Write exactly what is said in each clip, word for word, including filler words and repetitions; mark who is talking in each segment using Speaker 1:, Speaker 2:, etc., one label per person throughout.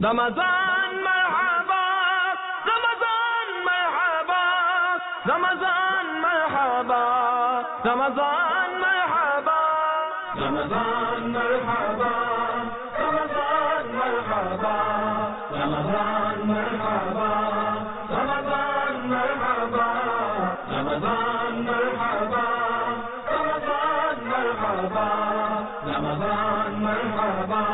Speaker 1: رمضان مرحبا رمضان مرحبا رمضان مرحبا رمضان مرحبا رمضان مرحبا رمضان مرحبا رمضان مرحبا رمضان مرحبا رمضان مرحبا رمضان مرحبا رمضان مرحبا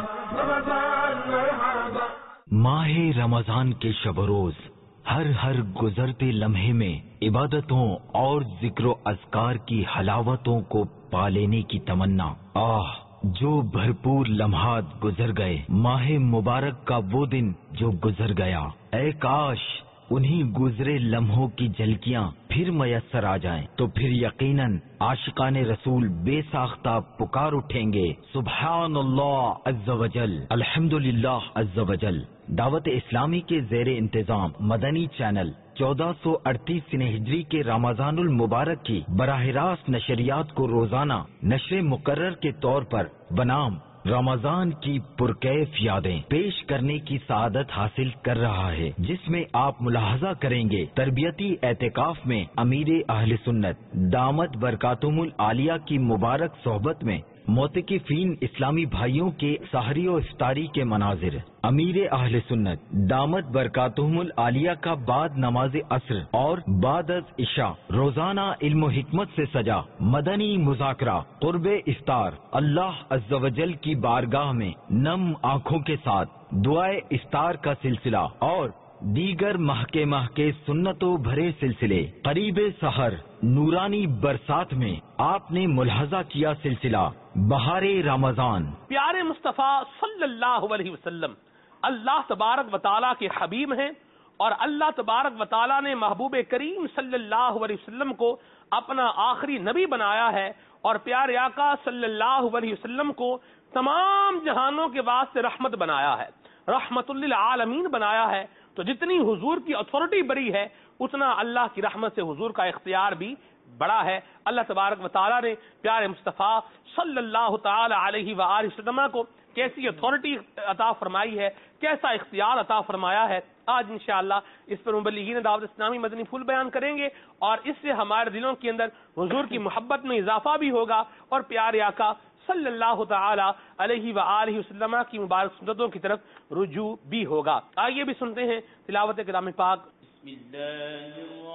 Speaker 1: رمضان مرحبا۔
Speaker 2: ماہ رمضان کے شب و روز ہر ہر گزرتے لمحے میں عبادتوں اور ذکر و اذکار کی حلاوتوں کو پا لینے کی تمنا۔ آہ جو بھرپور لمحات گزر گئے، ماہ مبارک کا وہ دن جو گزر گیا، اے کاش انہی گزرے لمحوں کی جھلکیاں پھر میسر آ جائیں تو پھر یقیناً عاشقان رسول بے ساختہ پکار اٹھیں گے، سبحان اللہ عز وجل، الحمدللہ عز وجل۔ دعوت اسلامی کے زیر انتظام مدنی چینل چودہ سو اڑتیس ہجری کے رمضان المبارک کی براہ راست نشریات کو روزانہ نشر مقرر کے طور پر بنام رمضان کی پرکیف یادیں پیش کرنے کی سعادت حاصل کر رہا ہے، جس میں آپ ملاحظہ کریں گے تربیتی اعتکاف میں امیر اہل سنت دامت برکاتہم العالیہ کی مبارک صحبت میں معتکفین اسلامی بھائیوں کے سحری و افطاری کے مناظر، امیر اہل سنت دامت برکاتہم العالیہ کا بعد نماز عصر اور بعد از عشاء روزانہ علم و حکمت سے سجا مدنی مذاکرہ قرب افطار، اللہ عز و جل کی بارگاہ میں نم آنکھوں کے ساتھ دعائے افطار کا سلسلہ اور دیگر مہکے مہکے سنتوں بھرے سلسلے، قریب سحر نورانی برسات میں آپ نے ملاحظہ کیا سلسلہ بہار رمضان۔
Speaker 3: پیارے مصطفیٰ صلی اللہ علیہ وسلم اللہ تبارک و تعالیٰ کے حبیب ہیں، اور اللہ تبارک و تعالیٰ نے محبوب کریم صلی اللہ علیہ وسلم کو اپنا آخری نبی بنایا ہے، اور پیارے آقا صلی اللہ علیہ وسلم کو تمام جہانوں کے واسطے رحمت بنایا ہے، رحمت للعالمین بنایا ہے۔ تو جتنی حضور کی اتھارٹی بڑی ہے، اتنا اللہ کی رحمت سے حضور کا اختیار بھی بڑا ہے۔ اللہ تبارک و تعالیٰ نے پیارے مصطفیٰ صلی اللہ تعالی علیہ وآلہ وسلم کو کیسی اتھارٹی عطا فرمائی ہے، کیسا اختیار عطا فرمایا ہے، آج انشاءاللہ اس پر مبلغین دعوت اسلامی مدنی پھول بیان کریں گے، اور اس سے ہمارے دلوں کے اندر حضور کی محبت میں اضافہ بھی ہوگا، اور پیارے آقا صلی اللہ تعالی علیہ وآلہ وسلم کی مبارک سنتوں کی طرف رجوع بھی ہوگا۔ آئیے بھی سنتے ہیں تلاوت کلام پاک۔
Speaker 4: بسم اللہ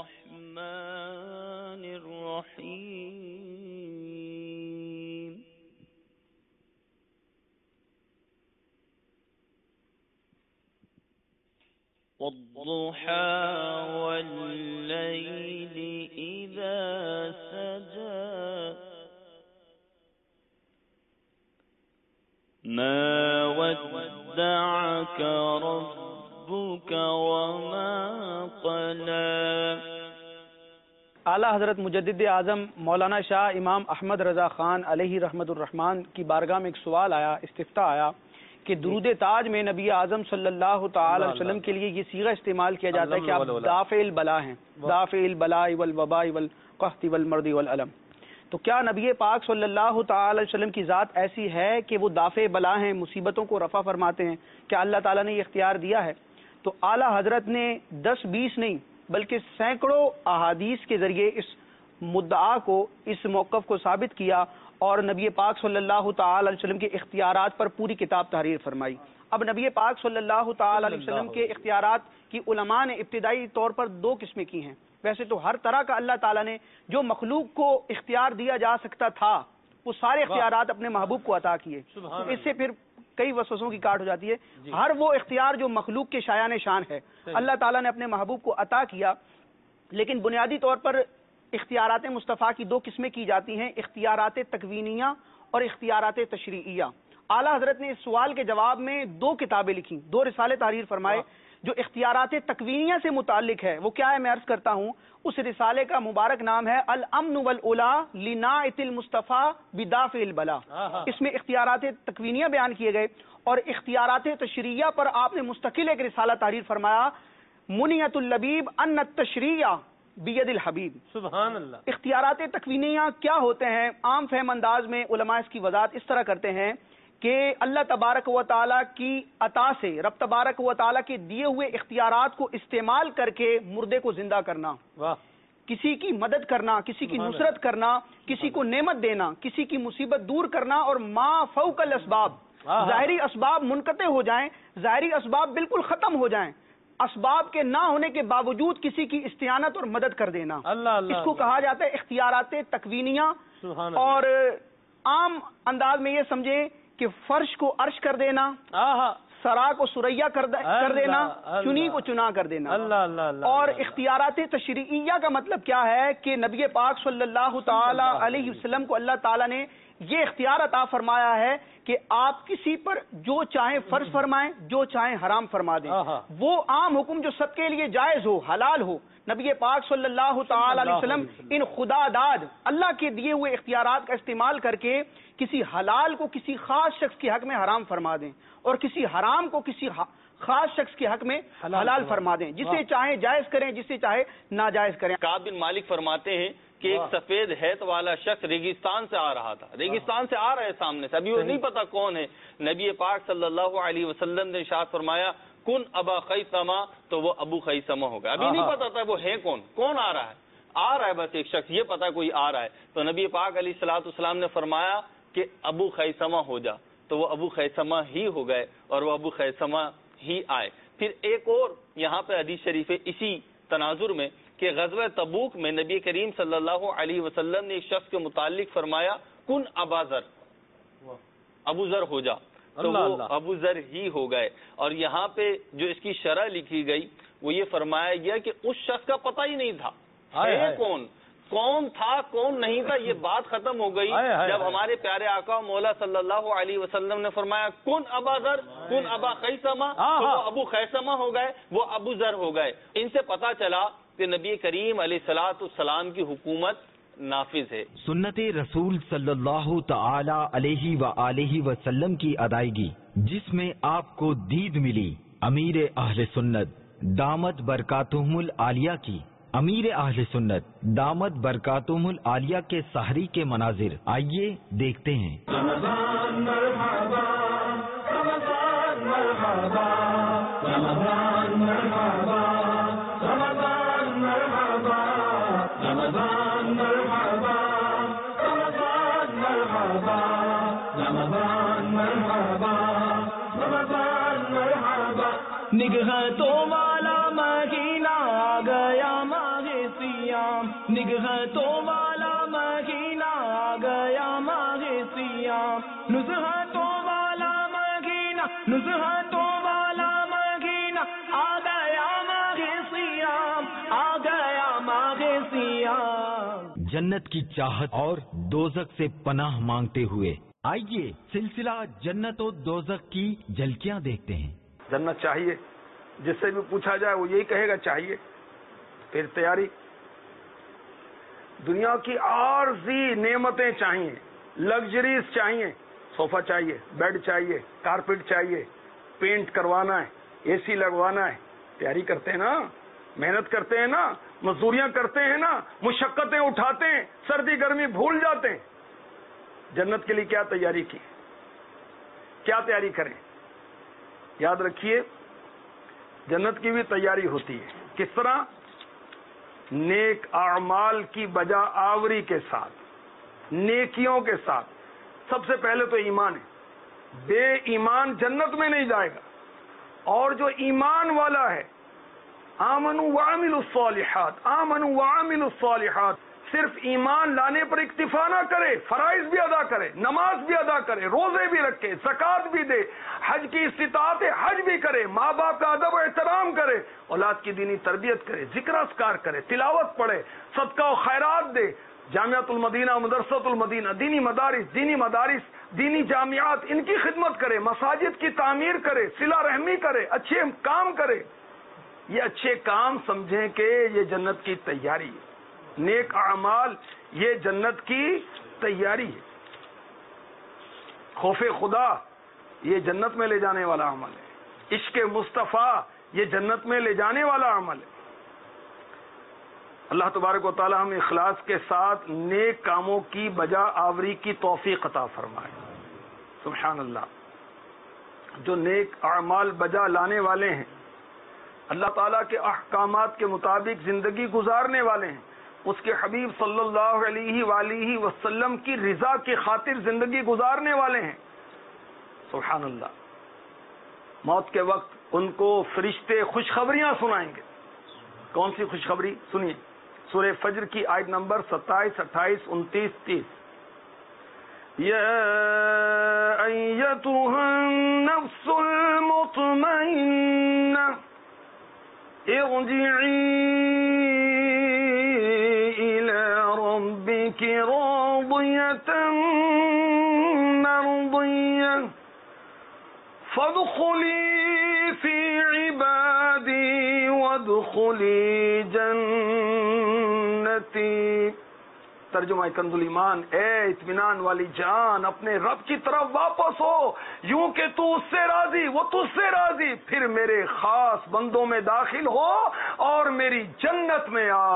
Speaker 4: الرحمن الرحیم، والضحى والليل إذا سجى ما ودعك ربك وما قلى۔
Speaker 5: اعلیٰ حضرت مجدد اعظم مولانا شاہ امام احمد رضا خان علیہ رحمت الرحمان کی بارگاہ میں ایک سوال آیا، استفتاء آیا کہ درود تاج میں نبی اعظم صلی اللہ تعالی علیہ وسلم کے لیے یہ صیغہ استعمال کیا جاتا ہے کہ آپ دافع البلا ہیں، دافع البلاء والوباء والقحط والمرض والالم، تو کیا نبی پاک صلی اللہ تعالی علیہ وسلم کی ذات ایسی ہے کہ وہ دافع بلا ہیں، مصیبتوں کو رفع فرماتے ہیں؟ کیا اللہ تعالیٰ نے یہ اختیار دیا ہے؟ تو اعلیٰ حضرت نے دس بیس نہیں بلکہ سینکڑوں احادیث کے ذریعے اس مدعا کو، اس موقف کو ثابت کیا، اور نبی پاک صلی اللہ تعالی علیہ وسلم کے اختیارات پر پوری کتاب تحریر فرمائی۔ اب نبی پاک صلی اللہ تعالی علیہ وسلم کے اختیارات کی علماء نے ابتدائی طور پر دو قسمیں کی ہیں۔ ویسے تو ہر طرح کا اللہ تعالیٰ نے جو مخلوق کو اختیار دیا جا سکتا تھا وہ سارے اختیارات اپنے محبوب کو عطا کیے، اس سے پھر کئی وسوسوں کی کاٹ ہو جاتی ہے۔ ہر وہ اختیار جو مخلوق کے شایان شان ہے اللہ تعالیٰ نے اپنے محبوب کو عطا کیا، لیکن بنیادی طور پر اختیارات مصطفیٰ کی دو قسمیں کی جاتی ہیں، اختیارات تکوینیہ اور اختیارات تشریعیہ۔ اعلیٰ حضرت نے اس سوال کے جواب میں دو کتابیں لکھی، دو رسالے تحریر فرمائے جو اختیارات تکوینیہ سے متعلق ہے۔ وہ کیا ہے میں عرض کرتا ہوں، اس رسالے کا مبارک نام ہے الامن والعلا لناعت المصطفیٰ بدافع البلا۔ اس میں اختیارات تکوینیہ بیان کیے گئے، اور اختیارات تشریعیہ پر آپ نے مستقل ایک رسالہ تحریر فرمایا، منیت اللبیب ان التشریع بید الحبیب۔
Speaker 3: سبحان اللہ۔
Speaker 5: اختیارات تکوینیہ کیا ہوتے ہیں؟ عام فہم انداز میں علماء اس کی وضاحت اس طرح کرتے ہیں کہ اللہ تبارک و تعالیٰ کی عطا سے، رب تبارک و تعالیٰ کے دیے ہوئے اختیارات کو استعمال کر کے مردے کو زندہ کرنا،
Speaker 3: واہ،
Speaker 5: کسی کی مدد کرنا، کسی کی نصرت کرنا، کسی کو نعمت دینا، کسی کی مصیبت دور کرنا، اور ما فوق الاسباب، ظاہری اسباب منقطع ہو جائیں، ظاہری اسباب بالکل ختم ہو جائیں، اسباب کے نہ ہونے کے باوجود کسی کی استعانت اور مدد کر دینا،
Speaker 3: اللہ اللہ،
Speaker 5: اس کو کہا جاتا ہے اختیارات تکوینیہ.
Speaker 3: سبحان اللہ.
Speaker 5: اور عام انداز میں یہ سمجھے کہ فرش کو عرش کر دینا،
Speaker 3: آہا،
Speaker 5: سرا کو سریا کر دے- کر دینا،
Speaker 3: اللہ،
Speaker 5: چنی کو چنا کر دینا.
Speaker 3: اللہ اللہ اللہ.
Speaker 5: اور
Speaker 3: اللہ،
Speaker 5: اختیارات تشریعیہ کا مطلب کیا ہے کہ نبی پاک صلی اللہ تعالی علیہ وسلم کو اللہ تعالیٰ نے یہ اختیار عطا فرمایا ہے کہ آپ کسی پر جو چاہیں فرض فرمائیں، جو چاہیں حرام فرما دیں.
Speaker 3: آہا.
Speaker 5: وہ عام حکم جو سب کے لیے جائز ہو، حلال ہو، نبی پاک صلی اللہ تعالی علیہ وسلم ان خدا داد اللہ کے دیے ہوئے اختیارات کا استعمال کر کے کسی حلال کو کسی خاص شخص کے حق میں حرام فرما دیں، اور کسی حرام کو کسی خاص شخص کے حق میں حلال فرما دیں، جسے چاہے جائز کریں، جسے چاہے ناجائز کریں.
Speaker 4: کعب بن مالک فرماتے ہیں کہ ایک سفید ہیت والا شخص ریگستان سے آ رہا تھا، ریگستان سے آ رہا ہے سامنے سے، ابھی وہ نہیں پتا کون ہے. نبی پاک صلی اللہ علیہ وسلم نے ارشاد فرمایا کن ابا خیثمہ، تو وہ ابو خیثمہ ہو گیا. ابھی نہیں پتا تھا وہ ہے کون، کون آ رہا ہے، آ رہا ہے بس ایک شخص، یہ پتا کوئی آ رہا ہے. تو نبی پاک علیہ الصلوۃ والسلام نے فرمایا کہ ابو خیثمہ ہو جا، تو وہ ابو خیثمہ ہی ہو گئے اور وہ ابو خیثمہ ہی آئے. پھر ایک اور یہاں پہ حدیث شریف ہے اسی تناظر میں کہ غزوہ تبوک میں نبی کریم صلی اللہ علیہ وسلم نے ایک شخص کے متعلق فرمایا کن ابا ذر، ابو ذر ہو جا، تو وہ ابو ذر ہی ہو گئے. اور یہاں پہ جو اس کی شرح لکھی گئی وہ یہ فرمایا گیا کہ اس شخص کا پتہ ہی نہیں تھا ہے کون، کون تھا کون نہیں تھا، یہ بات ختم ہو گئی جب ہمارے پیارے آقا مولا صلی اللہ علیہ وسلم نے فرمایا کن ابا ذر کن ابا خیثمہ، تو وہ ابو خیثمہ ہو گئے، وہ ابو ذر ہو گئے. ان سے پتہ چلا کہ نبی کریم علیہ الصلوۃ والسلام کی حکومت نافذ ہے.
Speaker 2: سنت رسول صلی اللہ تعالی علیہ وآلہ وسلم کی ادائیگی جس میں آپ کو دید ملی امیر اہل سنت دامت برکاتہم العالیہ کی. امیر اہل سنت دامت برکاتہم العالیہ کے سحری کے مناظر آئیے دیکھتے ہیں.
Speaker 1: رمضان مرحبا، رمضان مرحبا، رمضان مرحبا، رمضان مرحبا، رمضان مرحبا، رمضان مرحبا، رمضان مرحبا، رمضان مرحبا. نگہتوں والا مہینہ آ گیا ماہ سیام، نگہتوں والا مہینہ آ گیا ماہ سیام، نزہتوں والا مہینہ، نزہتوں والا مہینہ آ گیا ماہ سیام، آ گیا ماہ سیام.
Speaker 2: جنت کی چاہت اور دوزخ سے پناہ مانگتے ہوئے آئیے سلسلہ جنت و دوزخ کی جھلکیاں دیکھتے ہیں.
Speaker 6: جنت چاہیے، جس سے بھی پوچھا جائے وہ یہی کہے گا چاہیے. پھر تیاری، دنیا کی عارضی نعمتیں چاہیے، لگژریز چاہیے، صوفہ چاہیے، بیڈ چاہیے، کارپیٹ چاہیے، پینٹ کروانا ہے، اے سی لگوانا ہے. تیاری کرتے ہیں نا، محنت کرتے ہیں نا، مزدوریاں کرتے ہیں نا، مشقتیں اٹھاتے ہیں، سردی گرمی بھول جاتے ہیں. جنت کے لیے کیا تیاری کی، کیا تیاری کریں؟ یاد رکھیے جنت کی بھی تیاری ہوتی ہے. کس طرح؟ نیک اعمال کی بجا آوری کے ساتھ، نیکیوں کے ساتھ. سب سے پہلے تو ایمان ہے، بے ایمان جنت میں نہیں جائے گا. اور جو ایمان والا ہے، آمنوا وعملوا الصالحات، آمنوا وعملوا الصالحات، صرف ایمان لانے پر اکتفا نہ کرے، فرائض بھی ادا کرے، نماز بھی ادا کرے، روزے بھی رکھے، زکوٰۃ بھی دے، حج کی استطاعت ہے حج بھی کرے، ماں باپ کا ادب و احترام کرے، اولاد کی دینی تربیت کرے، ذکر اذکار کرے، تلاوت پڑھے، صدقہ و خیرات دے، جامعۃ المدینہ، مدرسۃ المدینہ، دینی مدارس، دینی مدارس، دینی جامعات، ان کی خدمت کرے، مساجد کی تعمیر کرے، صلہ رحمی کرے، اچھے کام کرے. یہ اچھے کام سمجھیں کہ یہ جنت کی تیاری ہے. نیک اعمال یہ جنت کی تیاری ہے. خوف خدا یہ جنت میں لے جانے والا عمل ہے. عشق مصطفیٰ یہ جنت میں لے جانے والا عمل ہے. اللہ تبارک و تعالی ہم اخلاص کے ساتھ نیک کاموں کی بجا آوری کی توفیق عطا فرمائے. سبحان اللہ، جو نیک اعمال بجا لانے والے ہیں، اللہ تعالیٰ کے احکامات کے مطابق زندگی گزارنے والے ہیں، اس کے حبیب صلی اللہ علیہ وآلہ وسلم کی رضا کی خاطر زندگی گزارنے والے ہیں، سبحان اللہ، موت کے وقت ان کو فرشتے خوشخبریاں سنائیں گے. کون سی خوشخبری؟ سنیے، سورہ فجر کی آیت نمبر ستائیس اٹھائیس انتیس تیس. یا ایتھا النفس المطمئنہ ارجعی الی ربک راضیۃ مرضیہ فادخلی فی عبادی وادخلی جنتی. ترجمہ کنز الایمان، اے اطمینان والی جان، اپنے رب کی طرف واپس ہو، یوں کہ تو اس سے راضی، وہ تجھ سے راضی، پھر میرے خاص بندوں میں داخل ہو اور میری جنت میں آ.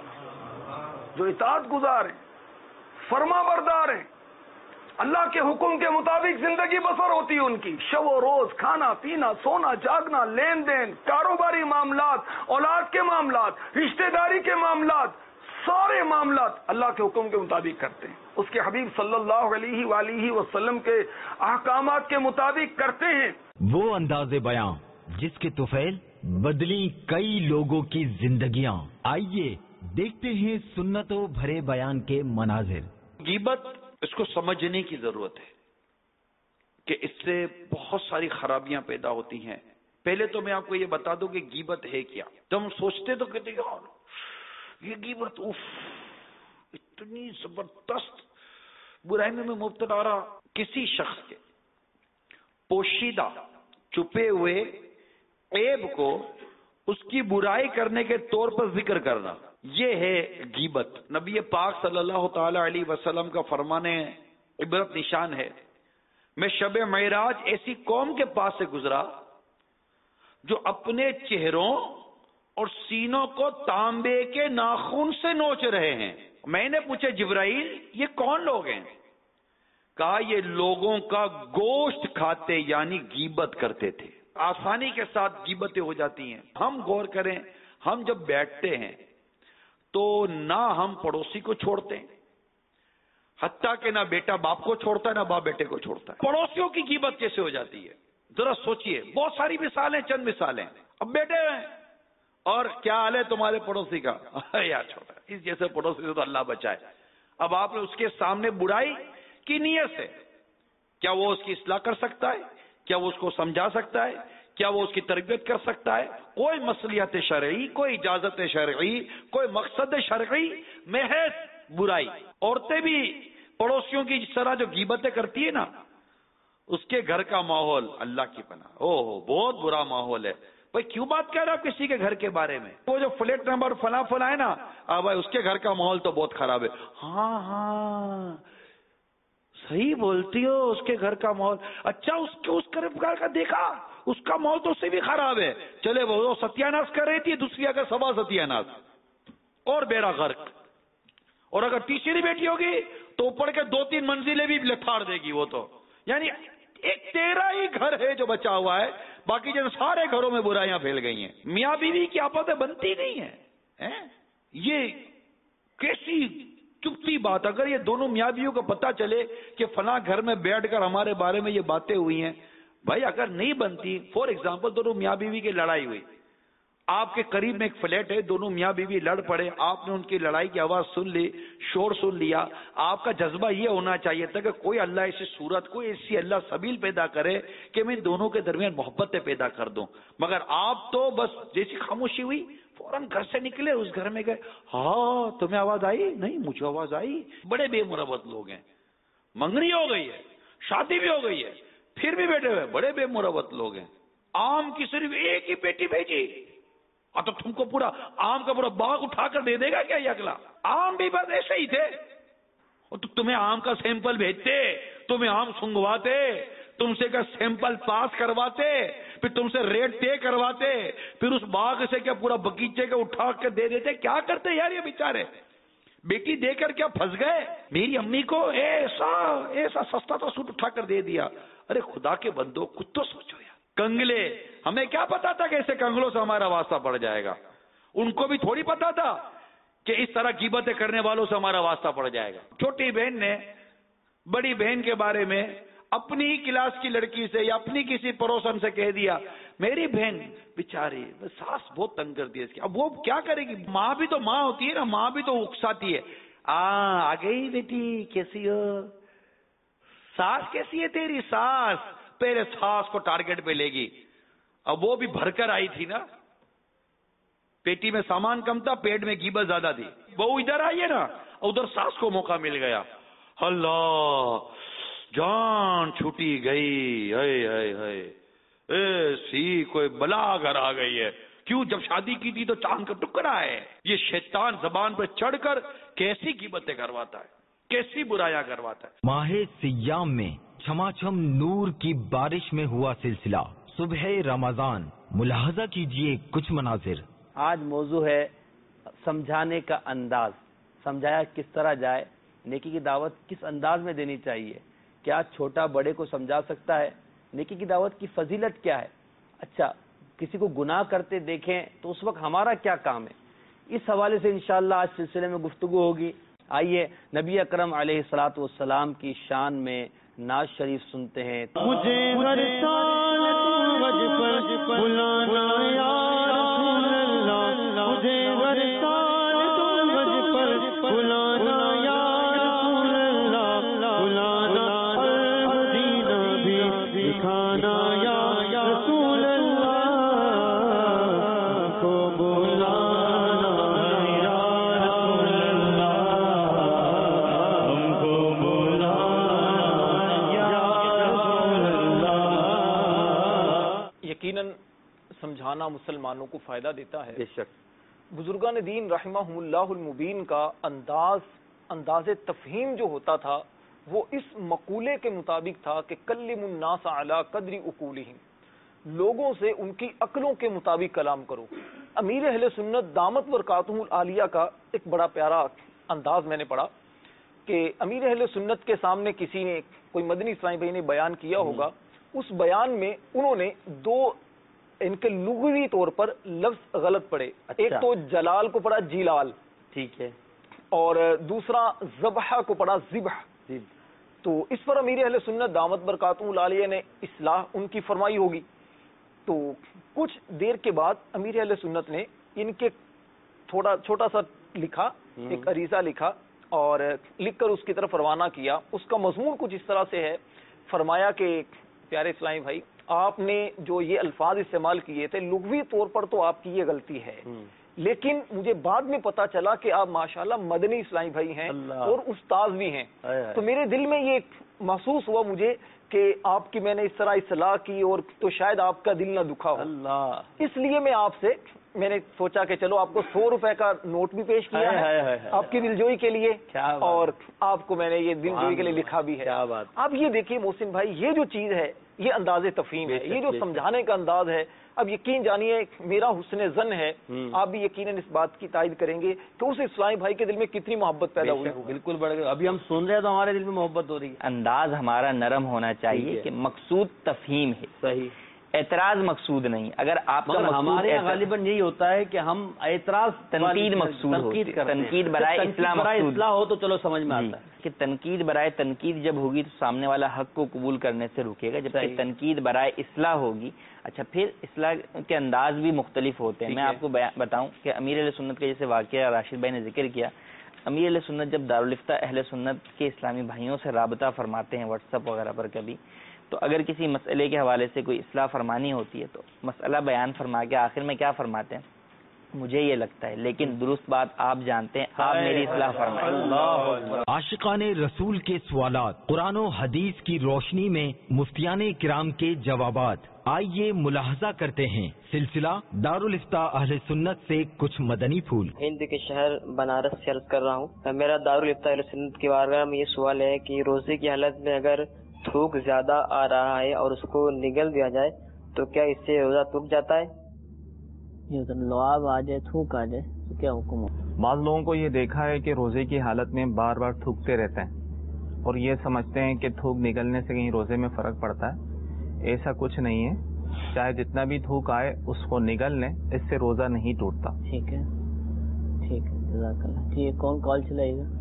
Speaker 6: جو اطاعت گزار ہیں، فرما بردار ہیں، اللہ کے حکم کے مطابق زندگی بسر ہوتی ہے ان کی، شب و روز، کھانا پینا، سونا جاگنا، لین دین، کاروباری معاملات، اولاد کے معاملات، رشتہ داری کے معاملات، سارے معاملات اللہ کے حکم کے مطابق کرتے ہیں، اس کے حبیب صلی اللہ علیہ وآلہ وسلم کے احکامات کے مطابق کرتے ہیں.
Speaker 2: وہ انداز بیاں جس کے طفیل بدلی کئی لوگوں کی زندگیاں. آئیے دیکھتے ہیں سنتوں بھرے بیان کے مناظر.
Speaker 7: غیبت، اس کو سمجھنے کی ضرورت ہے کہ اس سے بہت ساری خرابیاں پیدا ہوتی ہیں. پہلے تو میں آپ کو یہ بتا دوں کہ غیبت ہے کیا. جب ہم سوچتے تو کہتے ہیں یہ غیبت، اف، اتنی زبردست برائی میں میں مبتلا رہا. کسی شخص کے پوشیدہ چھپے ہوئے عیب کو اس کی برائی کرنے کے طور پر ذکر کرنا، یہ ہے غیبت. نبی پاک صلی اللہ تعالی علیہ وسلم کا فرمان عبرت نشان ہے، میں شب معراج ایسی قوم کے پاس سے گزرا جو اپنے چہروں اور سینوں کو تانبے کے ناخن سے نوچ رہے ہیں. میں نے پوچھا جبرائیل یہ کون لوگ ہیں؟ کہا یہ لوگوں کا گوشت کھاتے یعنی غیبت کرتے تھے. آسانی کے ساتھ غیبتیں ہو جاتی ہیں. ہم غور کریں، ہم جب بیٹھتے ہیں تو نہ ہم پڑوسی کو چھوڑتے ہیں، حتیٰ کہ نہ بیٹا باپ کو چھوڑتا ہے، نہ باپ بیٹے کو چھوڑتا ہے. پڑوسیوں کی غیبت کیسے ہو جاتی ہے؟ ذرا سوچئے. بہت ساری مثالیں، چند مثالیں. اب بیٹے ہیں اور کیا حال ہے تمہارے پڑوسی کا؟ یار چھوٹا، اس جیسے پڑوسی سے تو اللہ بچائے. اب آپ نے اس کے سامنے برائی کی نیت سے، کیا وہ اس کی اصلاح کر سکتا ہے؟ کیا وہ اس کو سمجھا سکتا ہے؟ کیا وہ اس کی تربیت کر سکتا ہے؟ کوئی مصلحت شرعی، کوئی اجازت شرعی، کوئی مقصد شرعی، محض برائی. عورتیں بھی پڑوسیوں کی جس طرح جو غیبتیں کرتی ہے نا، اس کے گھر کا ماحول اللہ کی پناہ، او ہو بہت برا ماحول ہے. بھائی کیوں بات کر رہے آپ کسی کے گھر کے بارے میں؟ وہ جو فلیٹ نمبر فلاں فلاں ہے نا، بھائی اس کے گھر کا ماحول تو بہت خراب ہے. ہاں ہاں صحیح بولتی ہو، اس کے گھر کا ماحول. اچھا اس کے اس گھر کا دیکھا، اس کا ماحول تو اس سے بھی خراب ہے. چلے وہ ستیاناش کر رہی تھی، دوسری اگر سبا ستیاناش اور بیڑا غرق. اور اگر تیسری بیٹی ہوگی تو اوپر کے دو تین منزلیں بھی لٹھاڑ دے گی وہ تو. یعنی ایک تیرا ہی گھر ہے جو بچا ہوا ہے، باقی جن سارے گھروں میں برائیاں پھیل گئی ہیں. میاں بیوی کی آپسیں بنتی نہیں ہے. یہ کیسی چپتی بات. اگر یہ دونوں میاں بیویوں کو پتا چلے کہ فلاں گھر میں بیٹھ کر ہمارے بارے میں یہ باتیں ہوئی ہیں، بھائی اگر نہیں بنتی، فور ایگزامپل دونوں میاں بیوی کی لڑائی ہوئی، آپ کے قریب میں ایک فلیٹ ہے، دونوں میاں بیوی لڑ پڑے، آپ نے ان کی لڑائی کی آواز سن لی، شور سن لیا. آپ کا جذبہ یہ ہونا چاہیے تھا کہ کوئی اللہ ایسی صورت، کوئی ایسی اللہ سبیل پیدا کرے کہ میں ان دونوں کے درمیان محبتیں پیدا کر دوں. مگر آپ تو بس جیسی خاموشی ہوئی فوراً گھر سے نکلے، اس گھر میں گئے. ہاں تمہیں آواز آئی؟ نہیں مجھے آواز آئی. بڑے بے مربت لوگ ہیں. منگنی ہو گئی ہے، شادی بھی ہو گئی ہے، پھر بھی بیٹھے ہوئے بڑے بے مربت لوگ ہیں. آم کی صرف ایک ہی پیٹی بھیجی، اب تو تم کو پورا آم کا پورا باغ اٹھا کر دے دے گا کیا یہ اگلا؟ آم بھی بس ایسے ہی تھے. اور تمہیں آم کا سیمپل بھیجتے، تمہیں آم سنگواتے، تم سے کا سیمپل پاس کرواتے، پھر تم سے ریٹ طے کرواتے، پھر اس باغ سے کیا پورا بگیچے کا اٹھا کے دے دیتے. کیا کرتے یار یہ بیچارے؟ बेटी देकर क्या फंस गए? मेरी अम्मी को ऐसा ऐसा सस्ता सा सूट उठा कर दे दिया। अरे खुदा के बंदो, कुछ तो सोचो यार। कंगले, हमें क्या पता था कि ऐसे कंगलों से हमारा वास्ता पड़ जाएगा? उनको भी थोड़ी पता था कि इस तरह कीमतें करने वालों से हमारा वास्ता पड़ जाएगा। छोटी बहन ने बड़ी बहन के बारे में अपनी ही क्लास की लड़की से या अपनी किसी पड़ोसन से कह दिया, मेरी बहन बेचारी सास बहुत तंग कर दी इसकी। अब वो क्या करेगी? माँ भी तो माँ होती है ना, माँ भी तो उकसाती है। आ आ गई बेटी, कैसी हो? सास कैसी है तेरी सास? पहले सास को टारगेट पे लेगी। अब वो भी भरकर आई थी ना, पेटी में सामान कम था, पेट में गीबत ज्यादा थी। वो इधर आई है ना, उधर सास को मौका मिल गया। अल्लाह, जान छूटी गई। हाय हाय हाय, ऐसी कोई बला घर आ गई है। क्यों? जब शादी की थी तो चांद का टुकड़ा है। ये शैतान जबान पर चढ़कर कैसी कीमतें करवाता है, कैसी बुराइयां करवाता है।
Speaker 2: माहे सियाम में छमाछम नूर की बारिश में हुआ सिलसिला सुबह रमजान। मुलाहजा कीजिए कुछ मनाजिर।
Speaker 5: आज मौजू है समझाने का अंदाज, समझाया किस तरह जाए, नेकी की दावत किस अंदाज में देनी चाहिए, क्या छोटा बड़े को समझा सकता है, नेकी की दावत की फजीलत क्या है। अच्छा, किसी को गुनाह करते देखें तो उस वक्त हमारा क्या काम है, इस हवाले से इंशाअल्लाह आज सिलसिले में गुफ्तगू होगी। आइए नबी अकरम अलैहिस्सलातु वस्सलाम की शान में नाज शरीफ सुनते हैं।
Speaker 1: मुझे हर साल तू वज पर बुलाना या रसूल अल्लाह, मुझे हर साल तू वज पर बुलाना या रसूल अल्लाह, बुलाना मदीना भी दिखाना या रसूल अल्लाह, को बुलाना या रसूल अल्लाह, हमको
Speaker 8: यकीनन समझाना मुसलमानों को फायदा देता है।
Speaker 5: बेशक
Speaker 8: बुजुर्गान दीन रहमहुमुल्लाहुल मुबीन का अंदाज अंदाज तफहीम जो होता था वो इस मकूले के मुताबिक था कि कल्लिमुन नास अला कदरी उकूलिहिम, लोगों से उनकी अक्लों के मुताबिक कलाम करो। अमीर अहले सुन्नत दामत बरकातुहुल आलिया का एक बड़ा प्यारा अंदाज मैंने पढ़ा कि अमीर अहले सुन्नत के सामने किसी ने, कोई मदनी इस्लामी भाई ने बयान किया होगा। उस बयान में उन्होंने दो इनके लुग़वी तौर पर लफ्ज गलत पढ़े।
Speaker 5: अच्छा।
Speaker 8: एक तो जलाल को पढ़ा जिलाल,
Speaker 5: ठीक है,
Speaker 8: और दूसरा ज़बह को पढ़ा ज़िबह। तो इस पर अमीर अहले सुन्नत दामत बरकातुहुल आलिया ने इस्लाह उनकी फरमाई होगी। तो कुछ देर के बाद अमीर अहले सुन्नत ने इनके थोड़ा छोटा सा लिखा, एक अरीजा लिखा और लिखकर उसकी तरफ रवाना किया। उसका मजमून कुछ इस तरह से है, फरमाया कि प्यारे इस्लामी भाई, आपने जो ये अल्फाज इस्तेमाल किए थे लुग़वी तौर पर तो आपकी ये गलती है, लेकिन मुझे बाद में पता चला कि आप माशाल्लाह मदनी इस्लामी भाई हैं और उस्ताद भी हैं। तो मेरे दिल में ये महसूस हुआ मुझे कि आपकी मैंने इस तरह इस्लाह की और तो शायद आपका दिल ना दुखा हो।
Speaker 5: अल्लाह,
Speaker 8: इसलिए मैं आपसे मैंने सोचा कि चलो आपको सौ रुपए का नोट भी पेश किया है, है, है, है आपकी दिलजोई के लिए, और आपको मैंने ये दिलजोई के लिए लिखा भी है। क्या बात। आप ये देखिए मोहसिन भाई, ये जो चीज है ये अंदाज़े तफहीम है, ये जो समझाने का अंदाज है। अब यकीन जानिए मेरा हुस्न ज़न है, आप भी यकीनन इस बात की तायद करेंगे कि उस इस्लामी भाई के दिल में कितनी मोहब्बत पैदा हुई।
Speaker 5: बिल्कुल बढ़ गई, अभी हम सुन रहे हैं तो हमारे दिल में मोहब्बत हो रही है। अंदाज हमारा नरम होना चाहिए कि मकसूद तफहीम है, सही, एतराज मकसूद नहीं। अगर आपका हमारे यहाँ गालिबन यही होता है कि हम एतराज तनकीद मकसूद होती है, तनकीद बराए इस्लाम इस्लाह हो तो चलो समझ में आता है कि तनकीद बराए तनकीद जब होगी तो सामने वाला हक को कबूल करने से रुकेगा, जबकि तनकीद बराए इस्लाह होगी। अच्छा, फिर इस्लाह के अंदाज भी मुख्तलिफ होते हैं। मैं आपको बताऊं कि अमीर अहले सुन्नत का जैसे वाक़या राशिद भाई ने जिक्र किया, अमीर अहले सुन्नत जब दारुल इफ्ता अहले सुन्नत के इस्लामी भाइयों से राबता फरमाते हैं व्हाट्सएप वगैरह पर कभी, तो अगर किसी मसले के हवाले से कोई इस्लाह फरमानी होती है तो मसला बयान फरमा के आखिर में क्या फरमाते हैं, मुझे ये लगता है, लेकिन दुरुस्त बात आप जानते हैं, आप मेरी इस्लाह फरमाएं।
Speaker 2: आशिकाने रसूल के सवालात, कुरान और हदीस की रोशनी में मुफ्तियाने किराम के जवाबात। आइए मुलाहजा करते हैं सिलसिला दारुल इफ्ता अहले सुन्नत से कुछ मदनी फूल।
Speaker 9: हिंद के शहर बनारस से अर्ज कर रहा हूँ। मेरा दारुल इफ्ता अहले सुन्नत की बारगाह में ये सवाल है कि रोजे की हालत में अगर थूक ज्यादा आ रहा है और उसको निगल दिया जाए तो क्या इससे रोजा टूट जाता है?
Speaker 10: लुआब आ जाए, थूक आ जाए तो क्या हुक्म हो? بعض لوگوں کو یہ دیکھا ہے کہ روزے کی حالت میں بار بار تھوکتے رہتے ہیں اور یہ سمجھتے ہیں کہ تھوک نکلنے سے کہیں روزے میں فرق پڑتا ہے. ایسا کچھ نہیں ہے، چاہے جتنا بھی تھوک آئے اس کو نگل لیں، اس سے روزہ نہیں ٹوٹتا.
Speaker 11: ٹھیک ہے ٹھیک ہے جزاک اللہ. ٹھیک ہے، کون کال چلائے گا؟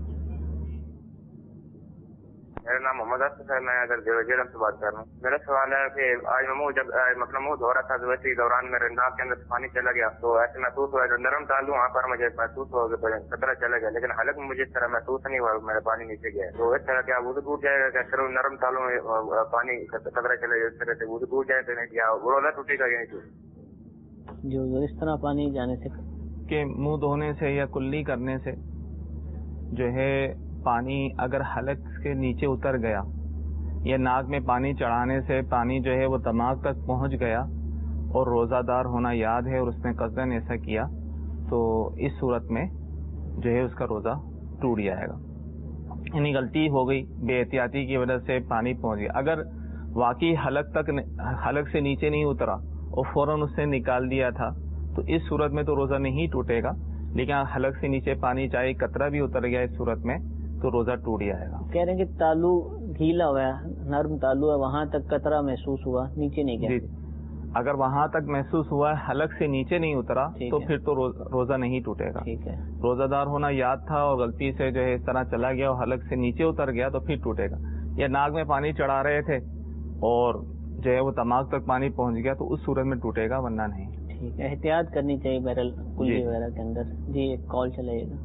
Speaker 12: میرا نام محمد اسد ہے، میں اگر جیرم سے بات کر رہا ہوں. میرا سوال ہے کہ آج میں منہ جب مطلب منہ دھو رہا تھا تو ویسے ہی دوران میرے ناک کے اندر پانی چلا گیا، تو ایسے محسوس ہوا جو نرم تالو وہاں پر مجھے محسوس ہو گیا، قطرہ چلا گیا، لیکن حالت میں مجھے اس طرح محسوس نہیں ہوا میرا پانی نیچے گیا. تو اس طرح کیا وضو ٹوٹ جائے گا؟ کیا صرف نرم تالوں میں پانی قطرہ چلا گیا، اس طرح سے وضو ٹوٹ جائے تو نہیں، کیا روزہ ٹوٹے گا یا نہیں؟
Speaker 11: جو اس طرح پانی جانے سے
Speaker 10: کہ منہ دھونے سے یا کلی کرنے سے جو ہے پانی اگر حلق کے نیچے اتر گیا یا ناک میں پانی چڑھانے سے پانی جو ہے وہ دماغ تک پہنچ گیا اور روزہ دار ہونا یاد ہے اور اس نے قصداً ایسا کیا، تو اس صورت میں جو ہے اس کا روزہ ٹوٹ جائے گا. یعنی غلطی ہو گئی، بے احتیاطی کی وجہ سے پانی پہنچ گیا. اگر واقعی حلق تک حلق سے نیچے نہیں اترا اور فوراً اس نے نکال دیا تھا تو اس صورت میں تو روزہ نہیں ٹوٹے گا، لیکن حلق سے نیچے پانی چاہے قطرہ بھی اتر گیا اس صورت میں تو روزہ ٹوٹ جائے گا.
Speaker 11: کہہ رہے ہیں کہ تالو ڈھیلا ہوا ہے، نرم تالو ہے، وہاں تک قطرہ محسوس ہوا، نیچے نہیں گیا.
Speaker 10: جی اگر وہاں تک محسوس ہوا ہے، حلق سے نیچے نہیں اترا تو پھر تو روزہ نہیں ٹوٹے گا.
Speaker 11: ٹھیک ہے.
Speaker 10: روزہ دار ہونا یاد تھا اور غلطی سے جو ہے اس طرح چلا گیا اور حلق سے نیچے اتر گیا تو پھر ٹوٹے گا. یا ناک میں پانی چڑھا رہے تھے اور جو ہے وہ دماغ تک پانی پہنچ گیا تو اس صورت میں ٹوٹے گا، ورنہ نہیں.
Speaker 11: ٹھیک ہے، احتیاط کرنی چاہیے بہرحال کلی وغیرہ کے اندر. جی ایک کال چلائیے گا.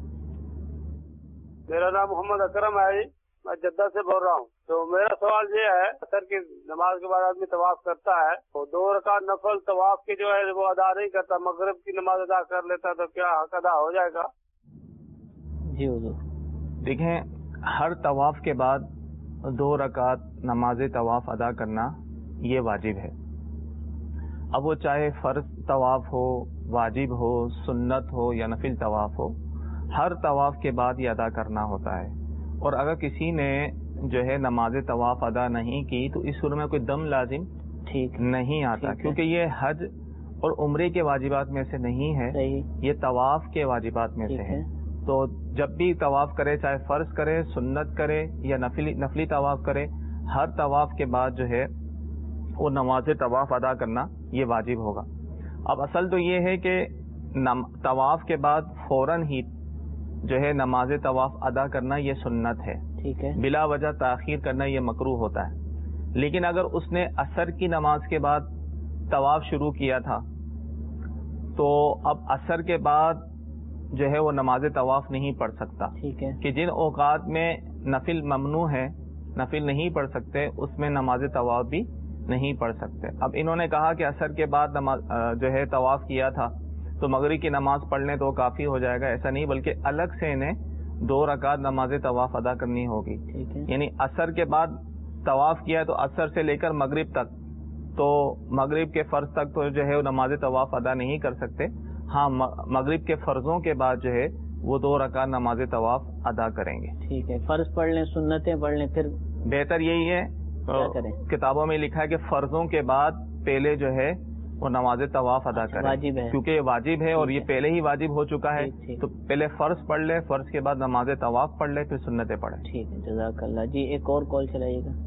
Speaker 13: میرا نام محمد اکرم ہے، میں جدہ سے بول رہا ہوں. تو میرا سوال یہ ہے، اثر کی نماز کے بعد آدمی طواف کرتا ہے تو دو رکعت نفل طواف کی جو ہے وہ ادا نہیں کرتا، مغرب کی نماز ادا کر لیتا تو کیا حق ادا ہو جائے گا؟
Speaker 11: جی حضور.
Speaker 10: دیکھیں، ہر طواف کے بعد دو رکعت نماز طواف ادا کرنا یہ واجب ہے. اب وہ چاہے فرض طواف ہو، واجب ہو، سنت ہو یا نفل طواف ہو، ہر طواف کے بعد یہ ادا کرنا ہوتا ہے. اور اگر کسی نے جو ہے نماز طواف ادا نہیں کی تو اس صورت میں کوئی دم لازم
Speaker 11: ٹھیک
Speaker 10: نہیں آتا، کیونکہ یہ حج اور عمرے کے واجبات میں سے نہیں ہے، یہ طواف کے واجبات میں سے ہے. تو جب بھی طواف کرے، چاہے فرض کرے، سنت کرے یا نفلی نفلی طواف کرے، ہر طواف کے بعد جو ہے وہ نماز طواف ادا کرنا یہ واجب ہوگا. اب اصل تو یہ ہے کہ طواف کے بعد فوراً ہی جو ہے نماز طواف ادا کرنا یہ سنت ہے.
Speaker 11: ٹھیک ہے.
Speaker 10: بلا وجہ تاخیر کرنا یہ مکروہ ہوتا ہے. لیکن اگر اس نے عصر کی نماز کے بعد طواف شروع کیا تھا تو اب عصر کے بعد جو ہے وہ نماز طواف نہیں پڑھ سکتا.
Speaker 11: ٹھیک ہے. کہ
Speaker 10: جن اوقات میں نفل ممنوع ہے، نفل نہیں پڑھ سکتے، اس میں نماز طواف بھی نہیں پڑھ سکتے. اب انہوں نے کہا کہ عصر کے بعد نماز جو ہے طواف کیا تھا تو مغرب کی نماز پڑھ لیں تو کافی ہو جائے گا. ایسا نہیں، بلکہ الگ سے انہیں دو رکعت نماز طواف ادا کرنی ہوگی. یعنی عصر کے بعد طواف کیا تو عصر سے لے کر مغرب تک، تو مغرب کے فرض تک تو جو ہے وہ نماز طواف ادا نہیں کر سکتے. ہاں مغرب کے فرضوں کے بعد جو ہے وہ دو رکعت نماز طواف ادا کریں گے.
Speaker 11: ٹھیک ہے. فرض پڑھ لیں، سنتیں پڑھ لیں، پھر
Speaker 10: بہتر یہی ہے. کتابوں میں لکھا ہے کہ فرضوں کے بعد پہلے جو ہے وہ نماز طواف ادا کریں،
Speaker 11: واجب ہے،
Speaker 10: کیونکہ یہ واجب ہے اور یہ پہلے ہی واجب ہو چکا ہے. تو پہلے فرض پڑھ لے، فرض کے بعد نماز طواف پڑھ لے، پھر سنتیں پڑھیں.
Speaker 11: ٹھیک ہے، جزاک اللہ. جی ایک اور کال چلائیے گا.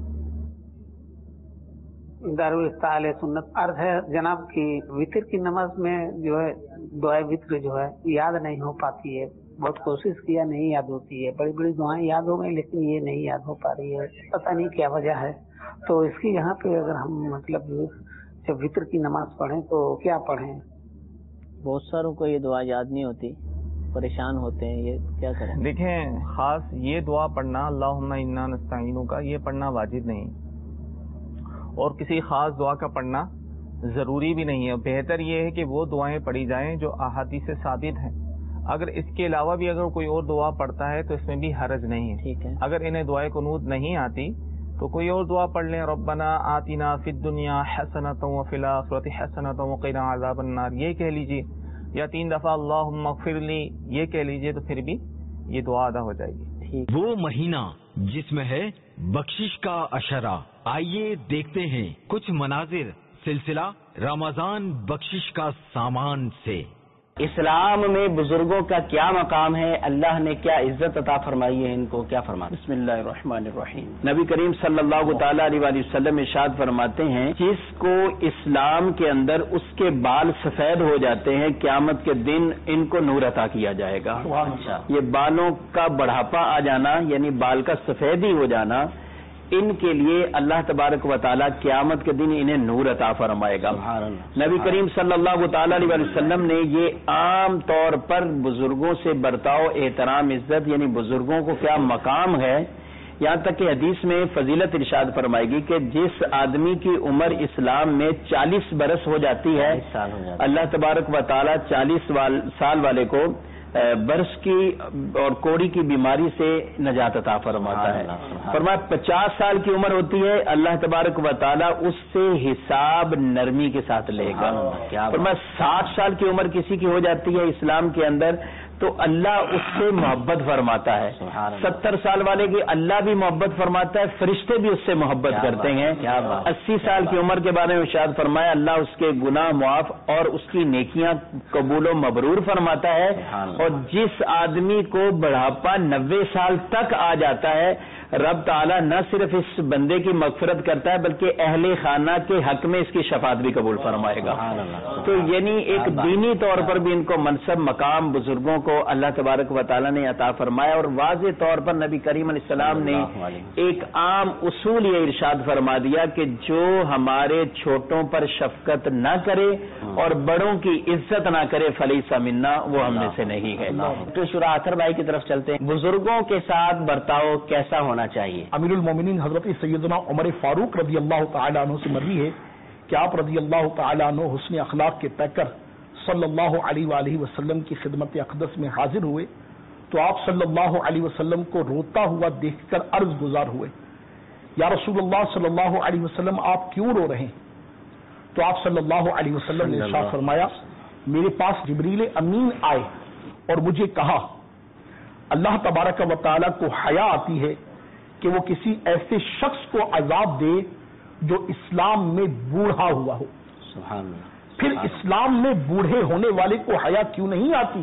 Speaker 14: دارالفتاح علیہ سنت عرض ہے جناب کی وطر کی نماز میں جو ہے دعائے وطر جو ہے یاد نہیں ہو پاتی ہے. بہت کوشش کیا، نہیں یاد ہوتی ہے. بڑی بڑی دعائیں یاد ہو گئی لیکن یہ نہیں یاد ہو پا رہی ہے، پتہ نہیں کیا وجہ ہے. تو اس کی یہاں پہ اگر ہم مطلب جب وطر کی نماز پڑھیں تو کیا پڑھیں؟
Speaker 11: بہت ساروں کو یہ دعا یاد نہیں ہوتی، پریشان ہوتے ہیں، یہ کیا کریں؟
Speaker 10: دیکھیں، خاص یہ دعا پڑھنا اللہم انا نستعینک کا یہ پڑھنا واجب نہیں، اور کسی خاص دعا کا پڑھنا ضروری بھی نہیں ہے. بہتر یہ ہے کہ وہ دعائیں پڑھی جائیں جو احادیث سے ثابت ہیں. اگر اس کے علاوہ بھی اگر کوئی اور دعا پڑھتا ہے تو اس میں بھی حرج نہیں ہے.
Speaker 11: ٹھیک ہے.
Speaker 10: اگر انہیں دعائے قنوت نہیں آتی تو کوئی اور دعا پڑھ لیں. ربنا آتنا فی الدنیا حسنۃ وفی الآخرۃ حسنۃ وقنا عذاب النار یہ کہہ لیجیے، یا تین دفعہ اللہم اغفر لی یہ کہہ لیجیے، تو پھر بھی یہ دعا ادا ہو جائے گی.
Speaker 2: وہ مہینہ جس میں ہے بخشش کا اشرہ. آئیے دیکھتے ہیں کچھ مناظر سلسلہ رمضان بخشش کا سامان سے.
Speaker 15: اسلام میں بزرگوں کا کیا مقام ہے، اللہ نے کیا عزت عطا فرمائی ہے ان کو، کیا فرماتے؟
Speaker 8: بسم اللہ الرحمن الرحیم۔ نبی کریم صلی اللہ تعالی علیہ وآلہ وسلم ارشاد فرماتے ہیں، جس کو اسلام کے اندر اس کے بال سفید ہو جاتے ہیں قیامت کے دن ان کو نور عطا کیا جائے گا۔ یہ بالوں کا بڑھاپا آ جانا یعنی بال کا سفید ہی ہو جانا، ان کے لیے اللہ تبارک و تعالیٰ قیامت کے دن انہیں نور عطا فرمائے گا۔ نبی کریم صلی اللہ تعالی علیہ وسلم نے یہ عام طور پر بزرگوں سے برتاؤ، احترام، عزت یعنی بزرگوں کو کیا مقام ہے، یہاں تک کہ حدیث میں فضیلت ارشاد فرمائے گی کہ جس آدمی کی عمر اسلام میں چالیس برس ہو جاتی ہے، اللہ تبارک و تعالیٰ چالیس سال والے کو برس کی اور کوڑی کی بیماری سے نجات عطا فرماتا ہے۔ فرمایا پچاس سال کی عمر ہوتی ہے، اللہ تبارک و تعالیٰ اس سے حساب نرمی کے ساتھ لے گا۔ فرمایا ساٹھ سال کی عمر کسی کی ہو جاتی ہے اسلام کے اندر تو اللہ اس سے محبت فرماتا ہے۔ ستر سال والے کی اللہ بھی محبت فرماتا ہے، فرشتے بھی اس سے محبت کرتے ہیں۔ اسی سال کی عمر کے بارے میں ارشاد فرمایا اللہ اس کے گناہ معاف اور اس کی نیکیاں قبول و مبرور فرماتا ہے۔ اور جس آدمی کو بڑھاپا نوے سال تک آ جاتا ہے، رب تعالیٰ نہ صرف اس بندے کی مغفرت کرتا ہے بلکہ اہل خانہ کے حق میں اس کی شفاعت بھی قبول فرمائے گا۔ تو یعنی ایک دینی طور پر بھی ان کو منصب، مقام، بزرگوں کو اللہ تبارک و تعالیٰ نے عطا فرمایا۔ اور واضح طور پر نبی کریم علیہ السلام نے ایک عام اصول یہ ارشاد فرما دیا کہ جو ہمارے چھوٹوں پر شفقت نہ کرے اور بڑوں کی عزت نہ کرے فلیسا منا، وہ ہم میں سے نہیں ہے۔ تو شورا آخر بھائی کی طرف چلتے ہیں، بزرگوں کے ساتھ برتاؤ کیسا ہونا چاہیے؟
Speaker 16: امیر المومنین حضرت سیدنا عمر فاروق رضی اللہ تعالیٰ عنہ سے مروی ہے کہ آپ رضی اللہ تعالیٰ عنہ حسن اخلاق کے پیکر صلی اللہ علیہ وآلہ وسلم کی خدمت اقدس میں حاضر ہوئے تو آپ صلی اللہ علیہ وسلم کو روتا ہوا دیکھ کر عرض گزار ہوئے، یا رسول اللہ صلی اللہ علیہ وسلم آپ کیوں رو رہے ہیں؟ تو آپ صلی اللہ علیہ وسلم نے ارشاد فرمایا میرے پاس جبریل امین آئے اور مجھے کہا اللہ تبارک و تعالیٰ کو حیا آتی ہے کہ وہ کسی ایسے شخص کو عذاب دے جو اسلام میں بوڑھا ہوا ہو۔ سبحان اللہ۔ پھر اسلام میں بوڑھے ہونے والے کو حیا کیوں نہیں آتی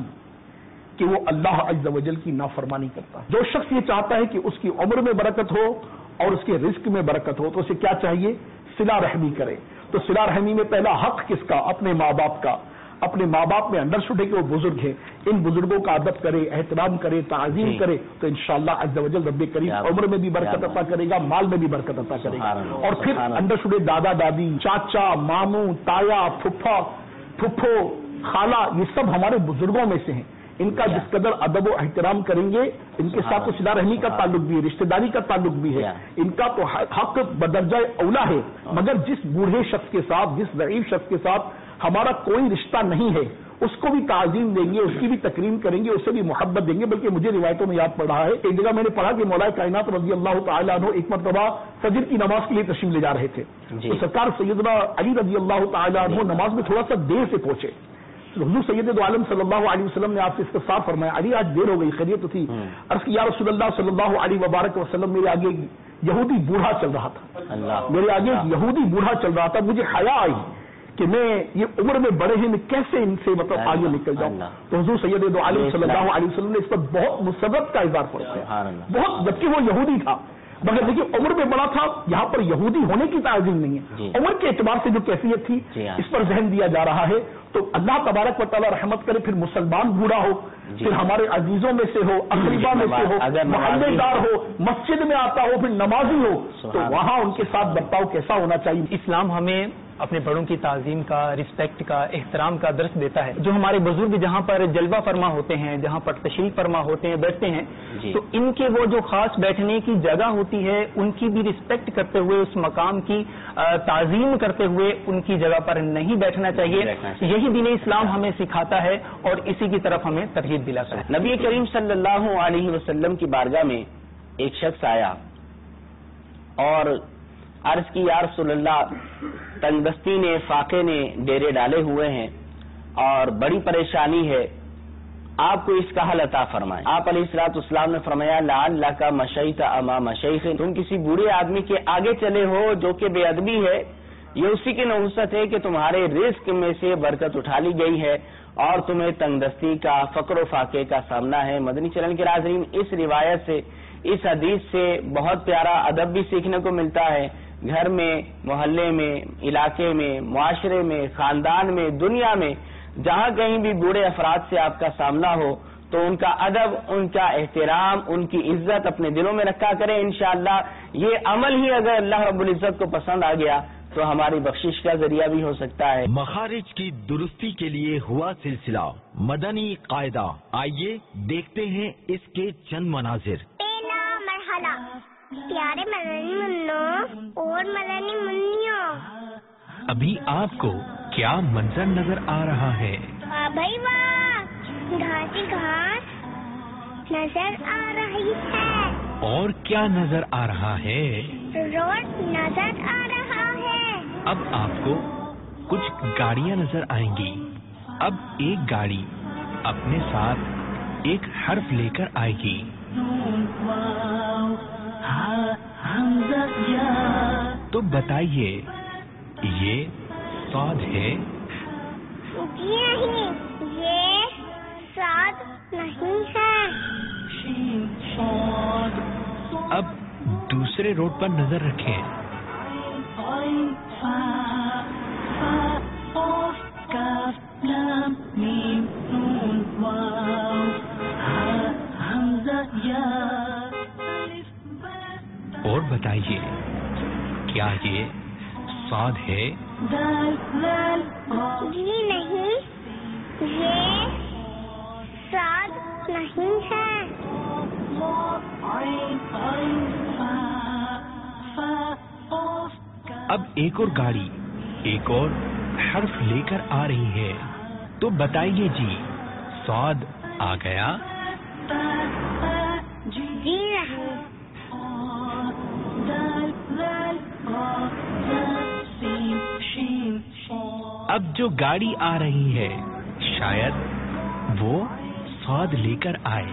Speaker 16: کہ وہ اللہ عز و جل کی نافرمانی کرتا ہے؟ جو شخص یہ چاہتا ہے کہ اس کی عمر میں برکت ہو اور اس کے رزق میں برکت ہو تو اسے کیا چاہیے؟ صلہ رحمی کرے۔ تو صلہ رحمی میں پہلا حق کس کا؟ اپنے ماں باپ کا۔ اپنے ماں باپ میں انڈرسٹوڈ ہے کہ وہ بزرگ ہیں، ان بزرگوں کا ادب کرے، احترام کرے، تعظیم کرے تو انشاءاللہ عز و جل رب کریم عمر میں بھی برکت عطا کرے گا، مال میں بھی برکت عطا کرے گا۔ اور پھر انڈرسٹوڈ ہے دادا دادی، چاچا، ماموں، تایا، پھپھا، پھپھو، خالہ، یہ سب ہمارے بزرگوں میں سے ہیں۔ ان کا جس قدر ادب و احترام کریں گے ان کے ساتھ تو صلہ رحمی کا تعلق بھی ہے، رشتہ داری کا تعلق بھی ہے، ان کا تو حق بدرجہ اولا ہے۔ مگر جس بوڑھے شخص کے ساتھ، جس ضعیف شخص کے ساتھ ہمارا کوئی رشتہ نہیں ہے اس کو بھی تعظیم دیں گے، اس کی بھی تکریم کریں گے، اسے بھی محبت دیں گے۔ بلکہ مجھے روایتوں میں یاد پڑ رہا ہے ایک جگہ میں نے پڑھا کہ مولا کائنات رضی اللہ تعالیٰ عنہ ایک مرتبہ فجر کی نماز کے لیے تشریف لے جا رہے تھے تو سرکار سیدنا علی رضی اللہ تعالیٰ عنہ نماز میں تھوڑا سا دیر سے پہنچے۔ حضور سید دو عالم صلی اللہ علیہ وسلم نے آپ سے استفسار فرمایا علی آج دیر ہو گئی، خیریت تھی؟ عرض کی یا رسول اللہ صلی اللہ علیہ وبارک وسلم میرے آگے یہودی بوڑھا چل رہا تھا، میرے آگے یہودی بوڑھا چل رہا تھا، مجھے حیا آئی کہ میں یہ عمر میں بڑے ہیں میں کیسے ان سے مطلب آگے نکل جاؤں۔ تو حضور سید دو عالم صلی اللہ علیہ وسلم نے اس پر بہت مسرت کا اظہار فرمایا، بہت، جبکہ وہ یہودی تھا مگر دیکھیے عمر میں بڑا تھا، یہاں پر یہودی ہونے کی تعظیم نہیں ہے، عمر کے اعتبار سے جو کیفیت تھی اس پر ذہن دیا جا رہا ہے۔ تو اللہ تبارک و تعالیٰ رحمت کرے پھر مسلمان بوڑھا ہو، پھر ہمارے عزیزوں میں سے ہو، اقربا میں سے ہو، محلے دار ہو، مسجد میں آتا ہو، پھر نمازی ہو تو وہاں ان کے ساتھ برتاؤ کیسا ہونا چاہیے؟
Speaker 5: اسلام ہمیں اپنے بڑوں کی تعظیم کا، رسپیکٹ کا، احترام کا درس دیتا ہے۔ جو ہمارے بزرگ جہاں پر جلوہ فرما ہوتے ہیں، جہاں پر تشریف فرما ہوتے ہیں، بیٹھتے ہیں تو ان کے وہ جو خاص بیٹھنے کی جگہ ہوتی ہے ان کی بھی رسپیکٹ کرتے ہوئے، اس مقام کی تعظیم کرتے ہوئے ان کی جگہ پر نہیں بیٹھنا چاہیے۔ یہی دین اسلام ہمیں سکھاتا ہے اور اسی کی طرف ہمیں ترغیب دلاتا ہے۔
Speaker 15: نبی کریم صلی اللہ علیہ وسلم کی بارگاہ میں ایک شخص آیا اور عرض کی یا رسول اللہ تنگ دستی نے، فاقے نے ڈیرے ڈالے ہوئے ہیں اور بڑی پریشانی ہے، آپ کو اس کا حل عطا فرمائیں۔ آپ علیہ الصلوۃ والسلام نے فرمایا لعلک مشیت امام شیخ، تم کسی بوڑھے آدمی کے آگے چلے ہو جو کہ بے ادبی ہے، یہ اسی کی نحوست ہے کہ تمہارے رزق میں سے برکت اٹھا لی گئی ہے اور تمہیں تنگ دستی کا، فقر و فاقے کا سامنا ہے۔ مدنی چینل کے ناظرین، اس روایت سے، اس حدیث سے بہت پیارا ادب بھی سیکھنے کو ملتا ہے۔ گھر میں، محلے میں، علاقے میں، معاشرے میں، خاندان میں، دنیا میں جہاں کہیں بھی بوڑھے افراد سے آپ کا سامنا ہو تو ان کا ادب، ان کا احترام، ان کی عزت اپنے دلوں میں رکھا کریں۔ انشاءاللہ یہ عمل ہی اگر اللہ رب العزت کو پسند آ گیا تو ہماری بخشش کا ذریعہ بھی ہو سکتا ہے۔
Speaker 2: مخارج کی درستی کے لیے ہوا سلسلہ مدنی قاعدہ، آئیے دیکھتے ہیں اس کے چند مناظر۔
Speaker 17: پہلا مرحلہ، پیارے مدنی منوں اور مدنی منیوں،
Speaker 18: ابھی آپ کو کیا منظر نظر آ رہا ہے؟
Speaker 17: واہ بھائی واہ، گھاسی گھاس نظر آ رہی ہے۔
Speaker 18: اور کیا نظر آ رہا ہے؟
Speaker 17: روڈ نظر آ رہا ہے۔
Speaker 18: اب آپ کو کچھ گاڑیاں نظر آئیں گی۔ اب ایک گاڑی اپنے ساتھ ایک حرف لے کر آئے گی۔ تو بتائیے یہ صاد ہے؟
Speaker 17: جی نہیں، یہ صاد نہیں ہے۔
Speaker 18: اب دوسرے روڈ پر نظر رکھیں۔ اور بتائیے کیا یہ صاد ہے؟
Speaker 17: جی نہیں، یہ صاد نہیں ہے۔
Speaker 18: اب ایک اور گاڑی ایک اور حرف لے کر آ رہی ہے، تو بتائیے جی صاد آ گیا؟
Speaker 17: جی نہیں۔
Speaker 18: اب جو گاڑی آ رہی ہے شاید وہ صاد لے کر آئے۔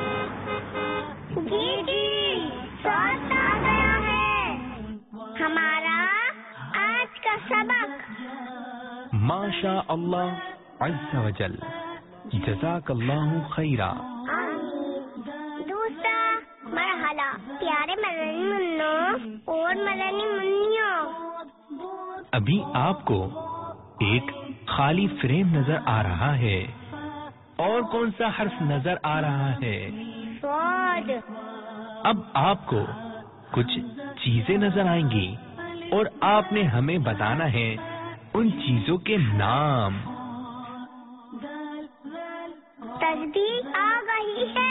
Speaker 17: جی جی، صاد آ گیا ہے۔ ہمارا آج کا سبق۔
Speaker 18: ماشاء اللہ عز و جل، جزاک اللہ خیرا۔
Speaker 17: دوسرا مرحلہ، پیارے مدنی منوں اور مدنی منیوں،
Speaker 18: ابھی آپ کو ایک خالی فریم نظر آ رہا ہے۔ اور کون سا حرف نظر آ رہا ہے؟
Speaker 17: صاد۔
Speaker 18: اب آپ کو کچھ چیزیں نظر آئیں گی اور آپ نے ہمیں بتانا ہے ان چیزوں کے نام۔
Speaker 17: تصدیق آ گئی ہے۔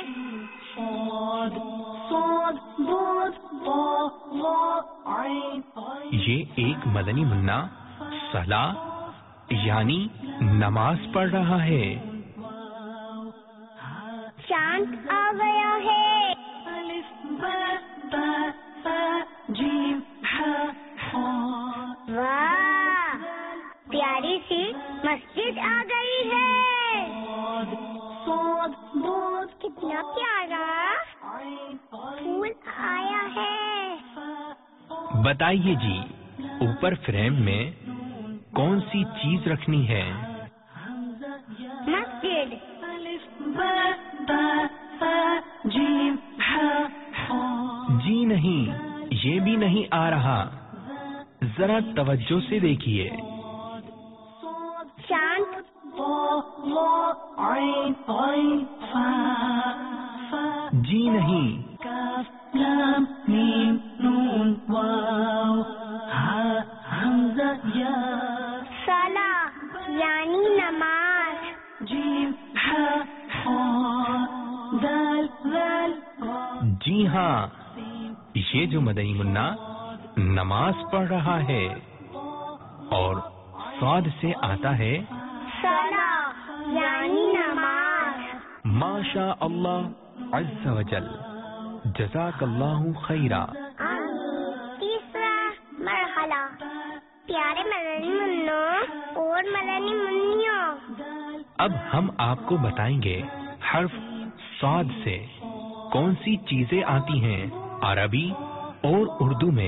Speaker 18: یہ ایک مدنی منا صلاح یعنی نماز پڑھ رہا ہے۔
Speaker 17: چاند آ گیا ہے۔ واہ، پیاری سی مسجد آ گئی ہے۔ کتنا پیارا پھول آیا ہے۔
Speaker 18: بتائیے جی اوپر فریم میں کون سی چیز رکھنی ہے؟
Speaker 17: مسجد۔
Speaker 18: جی نہیں، یہ بھی نہیں آ رہا، ذرا توجہ سے دیکھیے۔
Speaker 17: چاند۔
Speaker 18: جی نہیں۔
Speaker 17: صلاح یعنی نماز۔
Speaker 18: جی ہاں، یہ جو مدنی منا نماز پڑھ رہا ہے اور صاد سے آتا ہے
Speaker 17: صلاح یعنی نماز۔
Speaker 18: ماشاء اللہ عز و جل، جزاک اللہ خیرا۔
Speaker 17: تیسرا مرحلہ، پیارے مدنی منوں اور مدنی منیوں،
Speaker 18: اب ہم آپ کو بتائیں گے حرف صاد سے کون سی چیزیں آتی ہیں عربی اور اردو میں۔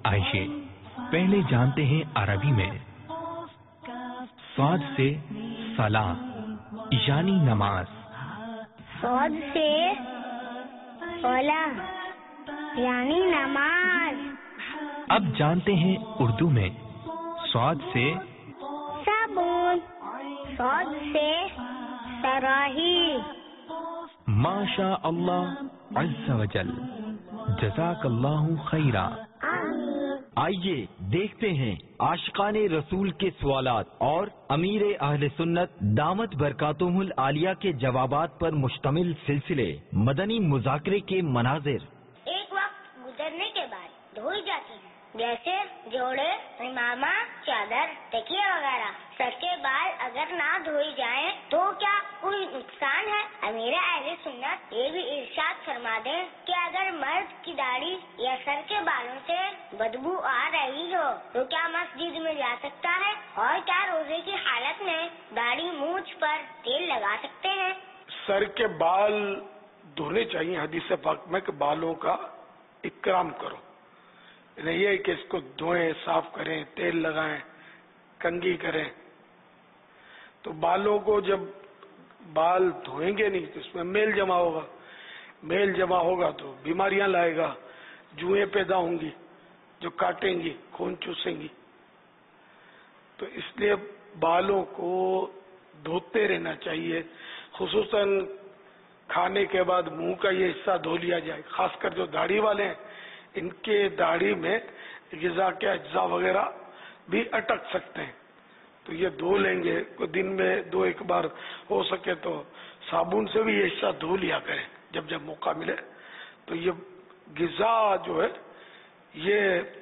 Speaker 18: آئیے پہلے جانتے ہیں عربی میں۔ صاد سے सला यानी नमाज।
Speaker 17: सौद से सोला यानी नमाज।
Speaker 18: अब जानते हैं उर्दू में स्वाद से
Speaker 17: साबुन, सौद से सराही।
Speaker 18: माशा अल्लाह अज़्ज़ वजल, जज़ाकल्लाहु खैरा।
Speaker 2: आइए देखते हैं आशिकाने रसूल के सवालात और अमीर अहले सुन्नत दामत बरकातुहुल आलिया के जवाबात पर मुश्तमिल सिलसिले मदनी मुज़ाकरे के मनाजिर।
Speaker 17: एक वक्त गुजरने के बाद धोई जाती है, जैसे जोड़े, इमामा, चादर, तकिया वगैरह। सर के बाल अगर ना धोई जाएं तो क्या कोई नुकसान है? अमीर अहले सुन्नत ये भी इरशाद फरमा दें कि अगर मर्द की दाढ़ी या सर के बालों से बदबू आ रही हो तो क्या मस्जिद में जा सकता है? और क्या रोजे की हालत में दाढ़ी मूंछ पर तेल लगा सकते हैं?
Speaker 6: सर के बाल धोने चाहिए। हदीस पाक में कि बालों का इकराम करो, नहीं है कि इसको धोएं, साफ करें, तेल लगाएं, कंघी करें। तो बालों को जब बाल धोएंगे नहीं तो उसमें मेल जमा होगा, मेल जमा होगा तो बीमारियां लाएगा, जुएं पैदा होंगी जो काटेंगी, खून चूसेंगी। तो इसलिए बालों को धोते रहना चाहिए। खुसूसन खाने के बाद मुंह का ये हिस्सा धो लिया जाए। खासकर जो दाढ़ी वाले हैं, इनके दाढ़ी में ग़िज़ा के अज्जा वगैरह भी अटक सकते हैं, तो ये धो लेंगे। को दिन में दो एक बार हो सके तो साबुन से भी ये हिस्सा धो लिया करें जब जब मौका मिले। तो ये ग़िज़ा जो है ये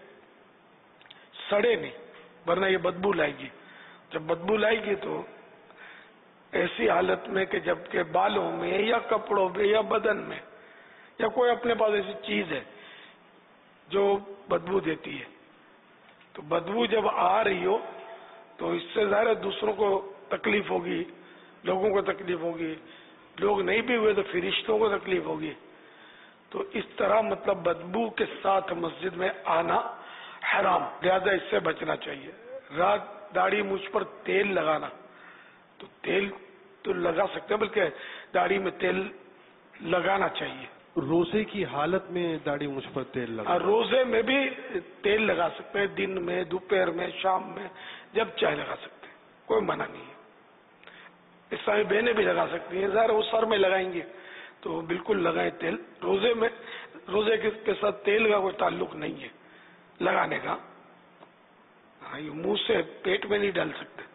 Speaker 6: सड़े नहीं, वरना ये बदबू लाएगी। जब बदबू लाएगी तो ऐसी हालत में कि जबकि बालों में या कपड़ों में या बदन में या कोई अपने पास ऐसी चीज है जो बदबू देती है, तो बदबू जब आ रही हो तो इससे ज़ाहिर दूसरों को तकलीफ होगी, लोगों को तकलीफ होगी, लोग नहीं भी हुए तो फरिश्तों को तकलीफ होगी। तो इस तरह मतलब बदबू के साथ मस्जिद में आना हराम, लिहाजा इससे बचना चाहिए। रात दाढ़ी मुझ पर तेल लगाना, तो तेल तो लगा सकते हैं, बल्कि दाढ़ी में तेल लगाना चाहिए।
Speaker 19: रोजे की हालत में दाढ़ी मुझ पर तेल लगा,
Speaker 6: रोजे में भी तेल लगा सकते हैं, दिन में, दोपहर में, शाम में, जब चाहे लगा सकते हैं, कोई मना नहीं है। इस्लामी बहनें भी लगा सकती हैं, ज़ाहिर वो सर में लगाएंगे तो बिल्कुल लगाएं तेल। रोजे में रोजे के साथ तेल का कोई ताल्लुक नहीं है लगाने का। हाँ, ये मुंह से पेट में नहीं डाल सकते।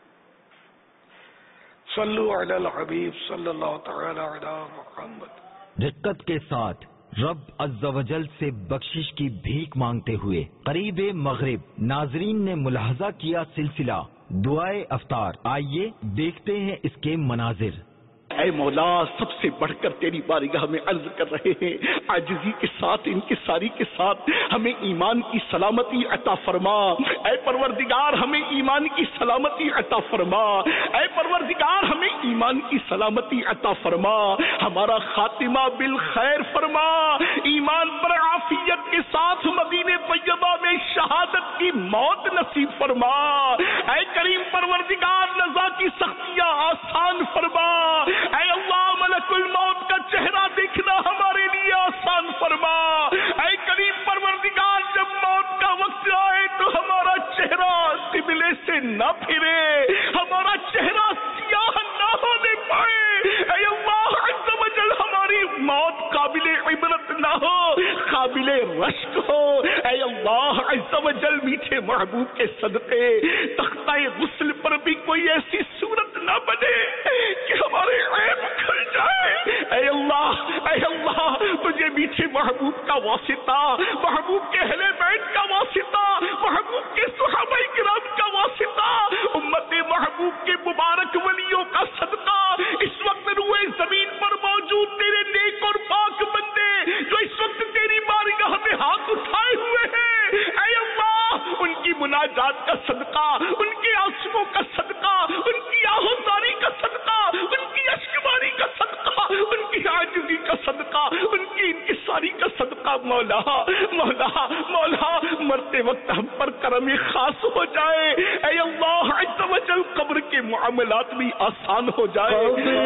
Speaker 6: सल्लु अलल हबीब सल्लल्लाहु तआला अला मुहम्मद।
Speaker 2: रिक्कत के साथ रब अज़्ज़ वजल से बख्शिश की भीख मांगते हुए करीब मगरिब नाजरीन ने मुलाहजा किया सिलसिला दुआए अफ्तार। आइए देखते हैं इसके मनाजिर।
Speaker 16: ऐ मौला, सबसे बढ़कर तेरी बारगाह में अर्ज कर रहे हैं, आजिज़ी के साथ, इनकिसारी के साथ हमें ईमान की सलामती अता फरमा। ऐ परवरदिगार, हमें ईमान की सलामती अता फरमा। ऐ परवरदिगार, हमें ईमान की सलामती अता फरमा। हमारा खातिमा बिल खैर फरमा। ईमान पर आफियत के साथ मदीने तैयबा में शहादत की मौत नसीब फरमा। ऐ करीम परवरदिगार, नज़ा की सख्तियां आसान फरमा। ऐ अल्लाह, मलकुल मौत का चेहरा देखना हमारे लिए आसान फरमा। ऐ करीम परवरदिगार, जब मौत का वक्त आए तो हमारा चेहरा किबले से न फिरे, हमारा चेहरा सियाह न होने पाए। ऐ अल्लाह अज़्ज़ वजल, हमारी मौत काबिले इबरत न हो, काबिले रश्क हो। ऐ अल्लाह अज़्ज़ वजल, मीठे महबूब के सदक़े तख्ता-ए गुस्ल पर भी कोई ऐसी सूरत न बने कि हमारे ऐब खुल जाए। ऐ अल्लाह, ऐ अल्लाह, तुझे मीठे महबूब का वासिता, महबूब के अहले बैत का वासिता, महबूब के सुहाबाए किराम का वासिता, उम्मते महबूब के मुबारक वलियों का सदका, इस वक्त रूए जमीन पर मौजूद तेरे नेक और पाक बंदे जो इस वक्त तेरी बारगाह में हाथ उठाए हुए हैं, ऐ अल्लाह, उनकी मुनाजात का सदका, उनके आंसुओं का सदका, उनकी आहोजारी का सदका, उनकी अश्कबारी का सदका, उनकी आजिज़ी का सदका, उनकी इनकिसारी का सदका آقا مولا مولا مولا مرتے وقت ہم پر کرم خاص ہو جائے، اے اللہ عز و جل قبر کے معاملات بھی آسان ہو جائے.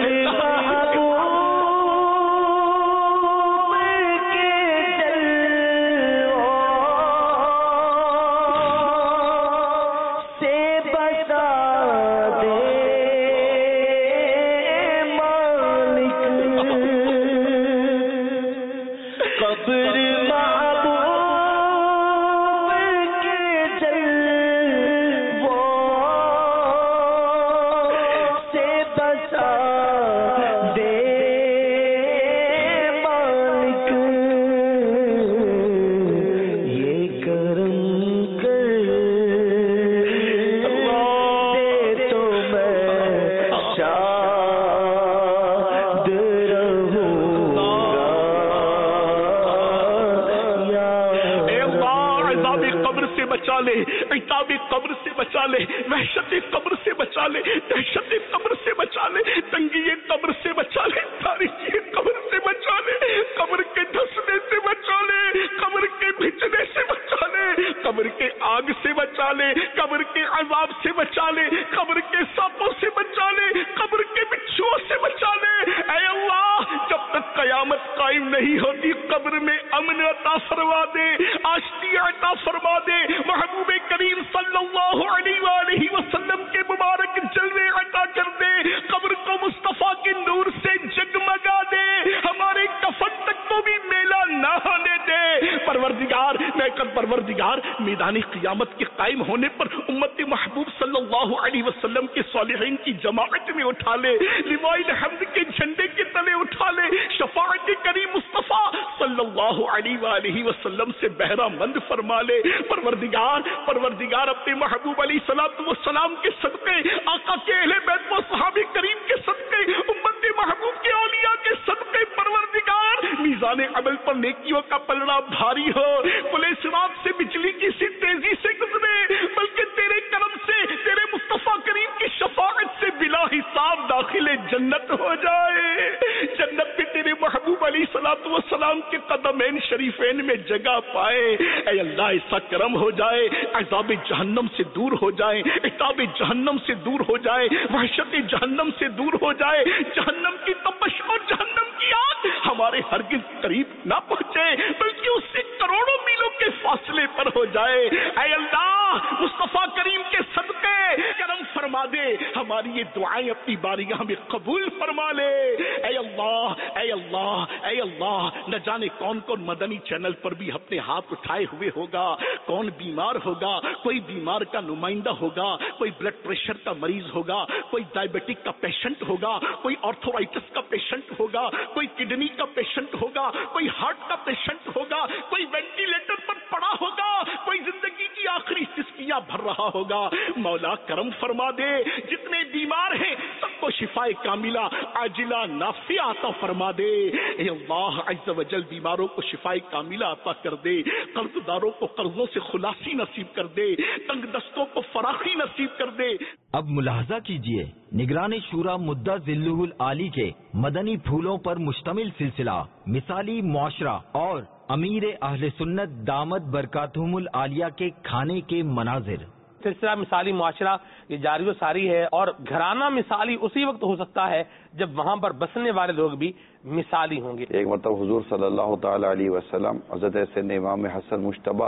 Speaker 16: قبر سے بچا لے، وحشت قبر سے بچا لے، دہشت قبر سے بچا لے، تنگی قبر سے بچا لے، تاریخی قبر سے بچا لے، قبر کے دھسنے سے بچا لے، قبر کے بھجنے سے بچا لے، قبر کے آگ سے بچا لے، قبر کے عذاب سے بچا لے، قبر کے سانپوں سے بچا لے، قبر کے بچھوؤں سے بچا لے. اے اللہ جب تک قیامت قائم نہیں ہوتی قبر میں امن عطا فرما دے، آشتی عطا فرما دے، محبوب کریم صلی اللہ علیہ وآلہ وسلم کے مبارک جلوے عطا کر دے، قبر کو مصطفیٰ کے نور سے جگمگا دے، ہمارے کفن تک کو بھی میلہ نہ ہونے دے. پروردگار میں کر پروردگار میدان قیامت کے قائم ہونے پر امت محبوب صلی اللہ علیہ وسلم کے صالحین کی جماعت میں اٹھا لے، لوائے الحمد کے جھنڈے کے تلے اٹھا لے، شفاعت کریم مصطفیٰ صلی اللہ علیہ وآلہ وسلم سے بہرہ مند فرما لے. پروردگار پروردگار اپنے محبوب علیہ الصلوۃ والسلام کے صدقے، آقا کے اہل بیت و صحابہ کریم کے صدقے، امت محبوب کے اولیاء کے صدقے، پروردگار میزان عمل پر نیکیوں کا پلڑا بھاری ہو، پلے صراط سے بجلی کی سی تیزی سے گزرے، بلکہ تیرے کرم سے، تیرے مصطفیٰ کریم کی شفاعت سے بلا حساب داخل جنت ہو جائے. جنت میں تیرے محبوب علیہ الصلوۃ والسلام کے قدمین شریفین میں جگہ پائے. اے اللہ ایسا کرم ہو جائے، عذاب جہنم سے دور ہو جائے، عذاب جہنم سے دور ہو جائے، وحشت جہنم سے دور ہو جائے، جہنم کی تپش اور جہنم کی آگ ہمارے ہرگز قریب نہ پہنچے بلکہ اس سے کروڑوں میلوں کے فاصلے پر ہو جائے. اے اللہ مصطفیٰ کریم کے صدقے کرم فرما دے، ہماری یہ دعائیں اپنی بارگاہ میں قبول فرما لے. اے اللہ اے اللہ اے اللہ نہ جانے کون کون مدنی چینل پر بھی اپنے ہاتھ اٹھائے ہوئے ہوگا، کون بیمار ہوگا، کوئی بیمار کا نمائندہ ہوگا، کوئی بلڈ پریشر کا مریض ہوگا، کوئی ڈائبٹک کا پیشنٹ ہوگا، کوئی آرتھورائٹس کا پیشنٹ ہوگا، کوئی کڈنی کا پیشنٹ ہوگا، کوئی ہارٹ کا پیشنٹ ہوگا، کوئی وینٹیلیٹر پر پڑا ہوگا، کوئی زندگی کی آخری سسکیاں بھر رہا ہوگا. مولا کرم فرما دے، جتنے بیمار ہیں سب کو شفا کاملہ عاجلہ نافعہ عطا فرما دے. اے اللہ عز و جل بیماروں کو شفا کاملہ عطا کر دے، قرض داروں کو قرضوں سے خلاصی نصیب کر دے، تنگ دستوں کو فراخی نصیب کر دے.
Speaker 2: اب ملاحظہ کیجئے نگران شورا مدعا ذلہ العالی کے مدنی پھولوں پر مشتمل سلسلہ مثالی معاشرہ اور امیر اہل سنت دامت برکاتہم العالیہ کے کھانے کے مناظر.
Speaker 3: سلسلہ مثالی معاشرہ یہ جاری و ساری ہے، اور گھرانہ مثالی اسی وقت ہو سکتا ہے جب وہاں پر بسنے والے لوگ بھی مثالی ہوں گے.
Speaker 7: ایک مرتبہ حضور صلی اللہ تعالی علیہ وسلم حضرت سید امام حسن مجتبی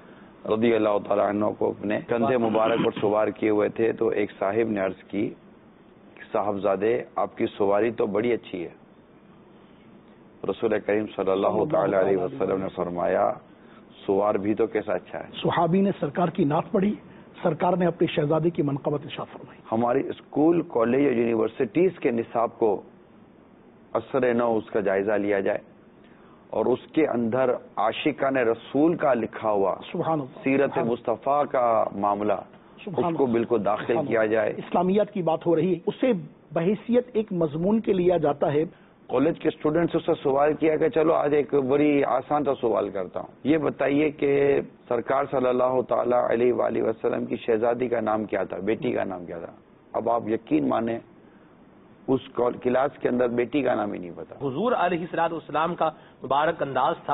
Speaker 7: رضی اللہ تعالیٰ عنہ کو اپنے کندھے مبارک پر سوار کیے ہوئے تھے، تو ایک صاحب نے عرض کی صاحبزادے آپ کی سواری تو بڑی اچھی ہے. رسول کریم صلی اللہ تعالی علیہ وسلم نے فرمایا سوار بھی تو کیسا اچھا ہے.
Speaker 16: صحابی نے سرکار کی نعت پڑھی، سرکار نے اپنے شہزادے کی منقبت ارشاد فرمائی.
Speaker 7: ہماری اسکول کالج یا یونیورسٹیز کے نصاب کو اثر نو اس کا جائزہ لیا جائے اور اس کے اندر عاشقان رسول کا لکھا ہوا
Speaker 16: سبحان اللہ
Speaker 7: سیرت مصطفیٰ کا معاملہ اس کو بالکل داخل کیا جائے.
Speaker 16: اسلامیات کی بات ہو رہی ہے، اسے بحیثیت ایک مضمون کے لیا جاتا ہے.
Speaker 7: کالج کے اسٹوڈنٹ سے اس سے سوال کیا کہ چلو آج ایک بڑی آسان سا سوال کرتا ہوں، یہ بتائیے کہ سرکار صلی اللہ تعالی علیہ وآلہ وسلم کی شہزادی کا نام کیا تھا، بیٹی کا نام کیا تھا؟ اب آپ یقین مانیں اس کلاس کے اندر بیٹی کا نام ہی نہیں پتا.
Speaker 3: حضور علیہ الصلوۃ والسلام کا مبارک انداز تھا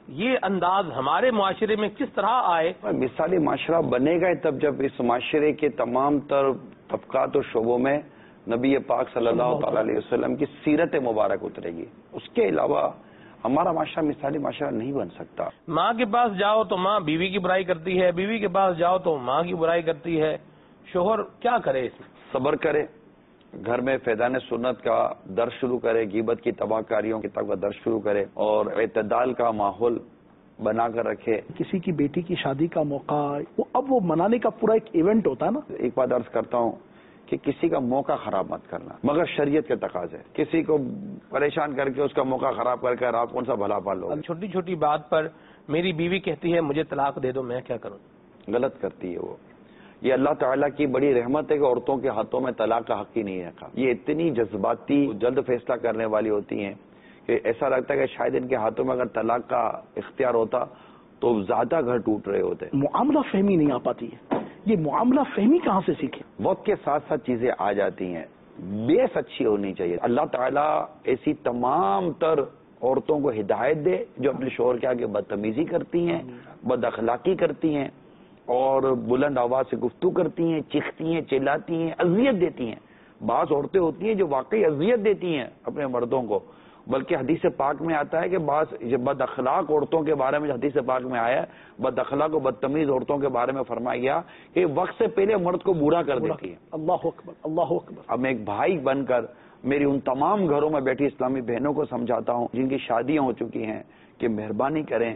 Speaker 3: یہ انداز ہمارے معاشرے میں کس طرح آئے؟
Speaker 20: مثالی معاشرہ بنے گا تب جب اس معاشرے کے تمام تر طبقات و شعبوں میں نبی پاک صلی اللہ تعالی علیہ وسلم کی سیرت مبارک اترے گی. اس کے علاوہ ہمارا معاشرہ مثالی معاشرہ نہیں بن سکتا.
Speaker 3: ماں کے پاس جاؤ تو ماں بیوی کی برائی کرتی ہے، بیوی کے پاس جاؤ تو ماں کی برائی کرتی ہے. شوہر کیا کرے اس میں؟ صبر کرے، گھر میں فیضان سنت کا درس شروع کرے، غیبت کی تباہ کاریوں کی کا درس شروع کرے اور اعتدال کا ماحول بنا کر رکھے.
Speaker 16: کسی کی بیٹی کی شادی کا موقع وہ اب وہ منانے کا پورا ایک ایونٹ ہوتا ہے نا.
Speaker 20: ایک بات عرض کرتا ہوں کہ کسی کا موقع خراب مت کرنا، مگر شریعت کے تقاضے. کسی کو پریشان کر کے اس کا موقع خراب کر کر آپ کون سا بھلا پال لو.
Speaker 3: چھوٹی چھوٹی بات پر میری بیوی کہتی ہے مجھے طلاق دے دو، میں کیا کروں؟
Speaker 20: غلط کرتی ہے وہ. یہ اللہ تعالیٰ کی بڑی رحمت ہے کہ عورتوں کے ہاتھوں میں طلاق کا حق ہی نہیں رکھا. یہ اتنی جذباتی جلد فیصلہ کرنے والی ہوتی ہیں کہ ایسا لگتا ہے کہ شاید ان کے ہاتھوں میں اگر طلاق کا اختیار ہوتا تو زیادہ گھر ٹوٹ رہے ہوتے.
Speaker 16: معاملہ فہمی نہیں آ پاتی ہے. یہ معاملہ فہمی کہاں سے سیکھے؟
Speaker 20: وقت کے ساتھ ساتھ چیزیں آ جاتی ہیں. بیس اچھی ہونی چاہیے. اللہ تعالیٰ ایسی تمام تر عورتوں کو ہدایت دے جو اپنے شوہر کے آگے بدتمیزی کرتی ہیں، بد اخلاقی کرتی ہیں اور بلند آواز سے گفتگو کرتی ہیں، چیختی ہیں، چلاتی ہیں، اذیت دیتی ہیں. بعض عورتیں ہوتی ہیں جو واقعی اذیت دیتی ہیں اپنے مردوں کو، بلکہ حدیث پاک میں آتا ہے کہ بعض بد اخلاق عورتوں کے بارے میں حدیث پاک میں آیا ہے، بد اخلاق و بدتمیز عورتوں کے بارے میں فرمایا گیا کہ وقت سے پہلے مرد کو برا کر دیتی ہے.
Speaker 16: اللہ اکبر، اللہ اکبر.
Speaker 20: اب میں ایک بھائی بن کر میری ان تمام گھروں میں بیٹھی اسلامی بہنوں کو سمجھاتا ہوں جن کی شادیاں ہو چکی ہیں کہ مہربانی کریں،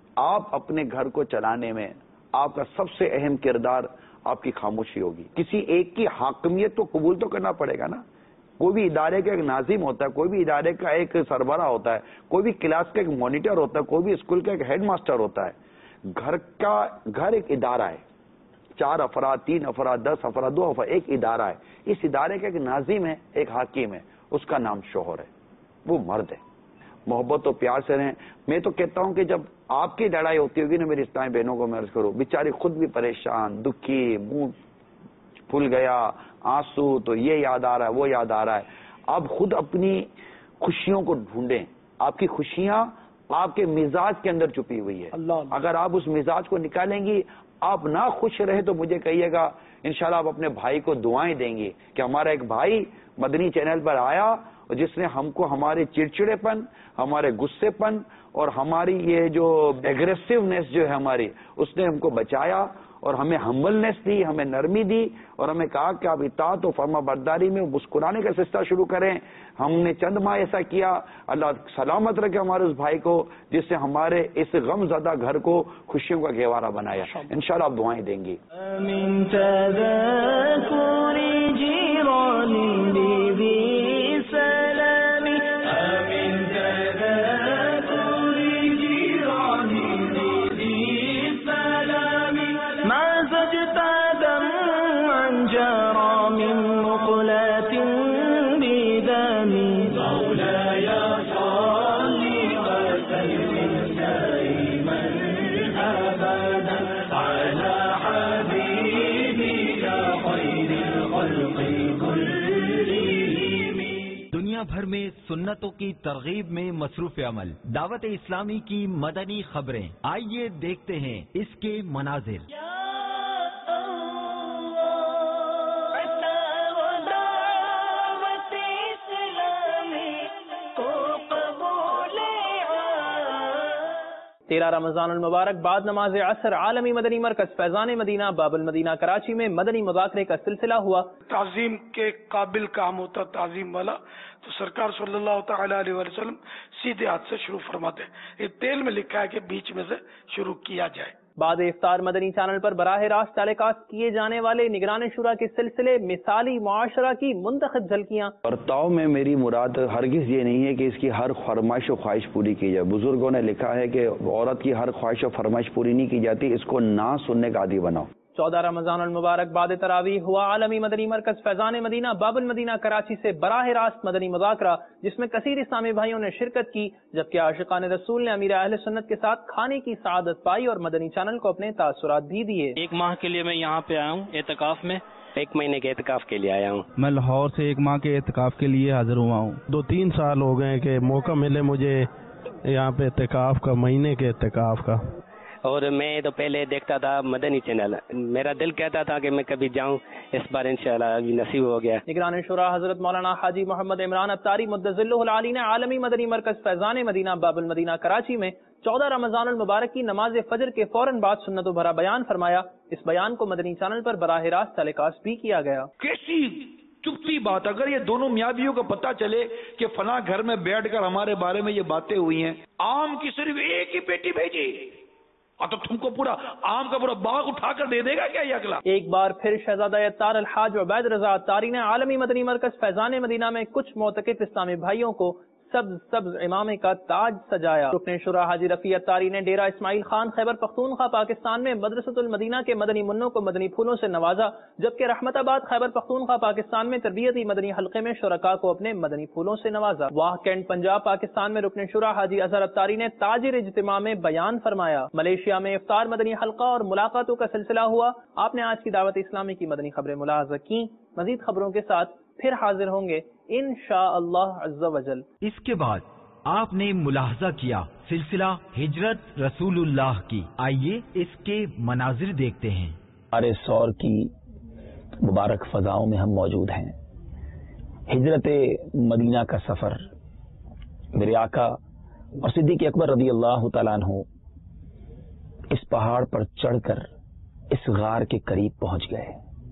Speaker 20: آپ اپنے گھر کو چلانے میں آپ کا سب سے اہم کردار آپ کی خاموشی ہوگی. کسی ایک کی حاکمیت کو قبول تو کرنا پڑے گا نا. کوئی بھی ادارے کا ایک ناظم ہوتا ہے، کوئی بھی ادارے کا ایک سربراہ ہوتا ہے، کوئی بھی کلاس کا ایک مانیٹر ہوتا ہے، کوئی بھی اسکول کا ایک ہیڈ ماسٹر ہوتا ہے. گھر کا گھر ایک ادارہ ہے، چار افراد، تین افراد، دس افراد، دو افراد، ایک ادارہ ہے. اس ادارے کا ایک ناظم ہے، ایک حاکم ہے، اس کا نام شوہر ہے، وہ مرد ہے. محبت و پیار سے رہیں. میں تو کہتا ہوں کہ جب آپ کی لڑائی ہوتی ہوگی نا میری اسلامی بہنوں کو میں عرض کروں، بیچاری خود بھی پریشان، دکھی، منہ پھول گیا، آنسو، تو یہ یاد آ رہا ہے، وہ یاد آ رہا ہے. آپ خود اپنی خوشیوں کو ڈھونڈیں. آپ کی خوشیاں آپ کے مزاج کے اندر چھپی ہوئی ہے. اگر آپ اس مزاج کو نکالیں گی، آپ نہ خوش رہے تو مجھے کہیے گا، انشاءاللہ آپ اپنے بھائی کو دعائیں دیں گے کہ ہمارا ایک بھائی مدنی چینل پر آیا جس نے ہم کو ہمارے چڑچڑے پن، ہمارے غصے پن اور ہماری یہ جو ایگریسونیس جو ہے ہماری، اس نے ہم کو بچایا اور ہمیں ہمبلنس دی، ہمیں نرمی دی اور ہمیں کہا کہ آپ اطاعت و فرما برداری میں مسکرانے کا سلسلہ شروع کریں. ہم نے چند ماہ ایسا کیا. اللہ سلامت رکھے ہمارے اس بھائی کو جس سے ہمارے اس غم زدہ گھر کو خوشیوں کا گہوارہ بنایا. انشاءاللہ آپ دعائیں دیں گی.
Speaker 2: بھر میں سنتوں کی ترغیب میں مصروف عمل دعوت اسلامی کی مدنی خبریں. آئیے دیکھتے ہیں اس کے مناظر.
Speaker 5: تیرہ رمضان المبارک بعد نماز عصر عالمی مدنی مرکز فیضان مدینہ باب المدینہ کراچی میں مدنی مذاکرے کا سلسلہ ہوا.
Speaker 6: تعظیم کے قابل کام ہوتا تعظیم والا تو سرکار صلی اللہ تعالی علیہ وسلم سیدھے ہاتھ سے شروع فرماتے ہیں. یہ تیل میں لکھا ہے کہ بیچ میں سے شروع کیا جائے.
Speaker 5: بعد افطار مدنی چینل پر براہ راست تعلقات کیے جانے والے نگران شورا کے سلسلے مثالی معاشرہ کی منتخب جھلکیاں. برتاؤ
Speaker 20: میں میری مراد ہرگز یہ نہیں ہے کہ اس کی ہر فرمائش و خواہش پوری کی جائے. بزرگوں نے لکھا ہے کہ عورت کی ہر خواہش و فرمائش پوری نہیں کی جاتی، اس کو نہ سننے کا عادی بناؤ.
Speaker 5: چودہ رمضان المبارک بعد تراویح ہوا عالمی مدنی مرکز فیضان مدینہ باب المدینہ کراچی سے براہ راست مدنی مذاکرہ، جس میں کثیر اسلامی بھائیوں نے شرکت کی، جبکہ عاشقان رسول نے امیر اہل سنت کے ساتھ کھانے کی سعادت پائی اور مدنی چینل کو اپنے تاثرات بھی دیے.
Speaker 21: ایک ماہ کے لیے میں یہاں پہ آیا ہوں اعتکاف میں، ایک مہینے کے اعتکاف کے لیے آیا ہوں.
Speaker 22: میں لاہور سے ایک ماہ کے اعتکاف کے لیے حاضر ہوا ہوں. دو تین سال ہو گئے کہ موقع ملے مجھے
Speaker 19: यहाँ पे اعتکاف کا، مہینے کے اعتکاف کا.
Speaker 21: اور میں تو پہلے دیکھتا تھا مدنی چینل، میرا دل کہتا تھا کہ میں کبھی جاؤں، اس بار انشاءاللہ ابھی نصیب ہو گیا.
Speaker 4: نگران شورا حضرت مولانا حاجی محمد عمران اتاری مدظلہ العالی نے عالمی مدنی مرکز فیضان مدینہ باب المدینہ کراچی میں چودہ رمضان المبارک کی نماز فجر کے فوراً بعد سنت و بھرا بیان فرمایا. اس بیان کو مدنی چینل پر براہ راست ٹیلی کاسٹ بھی کیا گیا.
Speaker 7: کیسی چپتی بات، اگر یہ دونوں میاں بیویوں کو پتا چلے کہ فلاں گھر میں بیٹھ کر ہمارے بارے میں یہ باتیں ہوئی ہیں، آم کی صرف ایک ہی پیٹی بھیجی اور تو تم کو پورا آم کا پورا باغ اٹھا کر دے دے گا کیا یہ اگلا؟
Speaker 4: ایک بار پھر شہزادہ اتار الحاج عبید رضا اتاری نے عالمی مدنی مرکز فیضان مدینہ میں کچھ معتکف اسلامی بھائیوں کو سبز سبز امامے کا تاج سجایا. رکن شورا حاجی رفیع اتاری نے ڈیرہ اسماعیل خان خیبر پختونخوا پاکستان میں مدرسۃ المدینہ کے مدنی منوں کو مدنی پھولوں سے نوازا، جبکہ رحمت آباد خیبر پختونخوا پاکستان میں تربیتی مدنی حلقے میں شرکاء کو اپنے مدنی پھولوں سے نوازا. واہ کینٹ پنجاب پاکستان میں رکن شورا حاجی اظہر اتاری نے تاجر اجتماع میں بیان فرمایا. ملیشیا میں افطار مدنی حلقہ اور ملاقاتوں کا سلسلہ ہوا. آپ نے آج کی دعوت اسلامی کی مدنی خبریں ملاحظہ کی. مزید خبروں کے ساتھ پھر حاضر ہوں گے انشاءاللہ عز و جل.
Speaker 2: اس کے بعد آپ نے ملاحظہ کیا سلسلہ ہجرت رسول اللہ کی. آئیے اس کے مناظر دیکھتے ہیں.
Speaker 15: ہمارے سور کی مبارک فضاؤں میں ہم موجود ہیں. ہجرت مدینہ کا سفر، میرے آقا اور صدیق اکبر رضی اللہ تعالیٰ عنہ اس پہاڑ پر چڑھ کر اس غار کے قریب پہنچ گئے.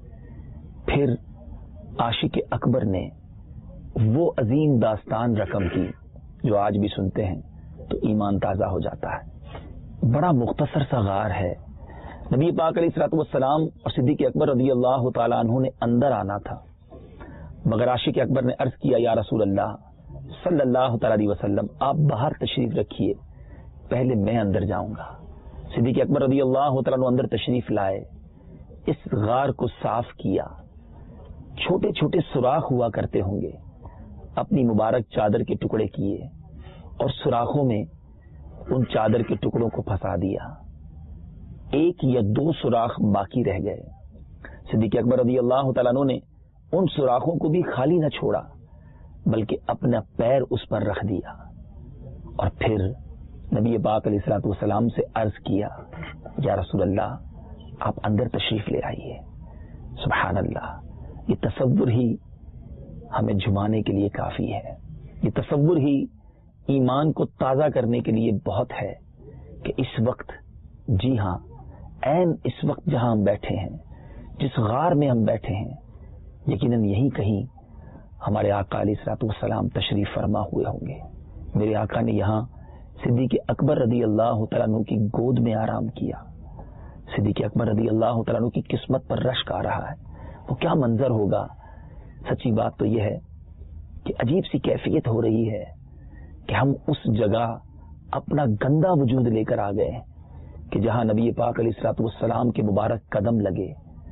Speaker 15: پھر عاشق اکبر نے وہ عظیم داستان رقم کی جو آج بھی سنتے ہیں تو ایمان تازہ ہو جاتا ہے. بڑا مختصر سا غار ہے. نبی پاک علیہ الصلوۃ والسلام اور صدیق اکبر رضی اللہ تعالیٰ عنہ نے اندر آنا تھا، مگر عاشق اکبر نے عرض کیا یا رسول اللہ صلی اللہ تعالی علیہ وسلم آپ باہر تشریف رکھیے، پہلے میں اندر جاؤں گا. صدیق اکبر رضی اللہ تعالیٰ عنہ اندر تشریف لائے، اس غار کو صاف کیا. چھوٹے چھوٹے سوراخ ہوا کرتے ہوں گے، اپنی مبارک چادر کے ٹکڑے کیے اور سوراخوں میں ان چادر کے ٹکڑوں کو پھنسا دیا. ایک یا دو سوراخ باقی رہ گئے. صدیق اکبر رضی اللہ تعالیٰ عنہ نے ان سوراخوں کو بھی خالی نہ چھوڑا بلکہ اپنا پیر اس پر رکھ دیا اور پھر نبی پاک علیہ الصلوۃ والسلام سے عرض کیا یا رسول اللہ آپ اندر تشریف لے آئیے. سبحان اللہ، یہ تصور ہی ہمیں جھمانے کے لیے کافی ہے. یہ تصور ہی ایمان کو تازہ کرنے کے لیے بہت ہے کہ اس وقت، جی ہاں عین اس وقت جہاں ہم بیٹھے ہیں، جس غار میں ہم بیٹھے ہیں، یقیناً یہی کہیں ہمارے آقا علیہ الصلوۃ والسلام تشریف فرما ہوئے ہوں گے. میرے آقا نے یہاں صدیق اکبر رضی اللہ تعالیٰ عنہ کی گود میں آرام کیا. صدیق اکبر رضی اللہ تعالیٰ عنہ کی قسمت پر رشک آ رہا ہے. وہ کیا منظر ہوگا. سچی بات تو یہ ہے کہ عجیب سی کیفیت ہو رہی ہے کہ ہم اس جگہ اپنا گندا وجود لے کر آ گئے کہ جہاں نبی پاک علیہ الصلوۃ والسلام کے مبارک قدم لگے.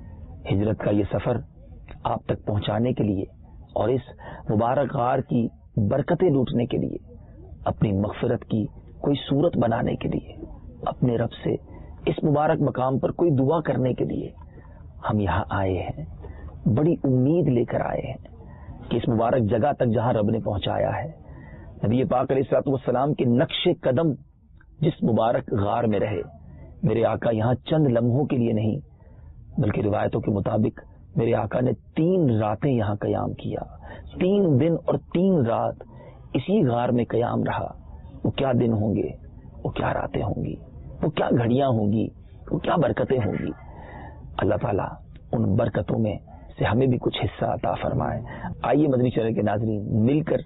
Speaker 15: ہجرت کا یہ سفر آپ تک پہنچانے کے لیے اور اس مبارک غار کی برکتیں لوٹنے کے لیے، اپنی مغفرت کی کوئی صورت بنانے کے لیے، اپنے رب سے اس مبارک مقام پر کوئی دعا کرنے کے لیے ہم یہاں آئے ہیں. بڑی امید لے کر آئے ہیں کہ اس مبارک جگہ تک جہاں رب نے پہنچایا ہے، نبی پاک علیہ الصلوۃ والسلام کے نقش قدم جس مبارک غار میں رہے، میرے آقا یہاں چند لمحوں کے لیے نہیں بلکہ روایتوں کے مطابق میرے آقا نے تین راتیں یہاں قیام کیا. تین دن اور تین رات اسی غار میں قیام رہا. وہ کیا دن ہوں گے، وہ کیا راتیں ہوں گی، وہ کیا گھڑیاں ہوں گی، وہ کیا برکتیں ہوں گی. اللہ تعالیٰ ان برکتوں میں سے ہمیں بھی کچھ حصہ عطا فرمائے. آئیے مدنی چینل کے ناظرین مل کر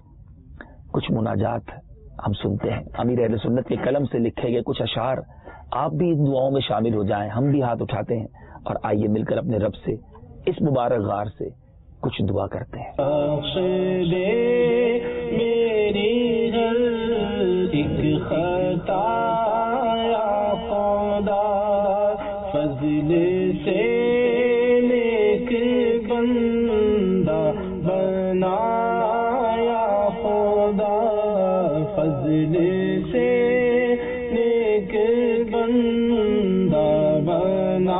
Speaker 15: کچھ مناجات ہم سنتے ہیں. امیر اہل سنت کے قلم سے لکھے گئے کچھ اشعار، آپ بھی ان دعاؤں میں شامل ہو جائیں. ہم بھی ہاتھ اٹھاتے ہیں اور آئیے مل کر اپنے رب سے اس مبارک غار سے کچھ دعا کرتے ہیں. میری ہر ایک خطا یا خدا فضل سے نیک بندہ بنا یا خدا فضل سے نیک بندہ بنا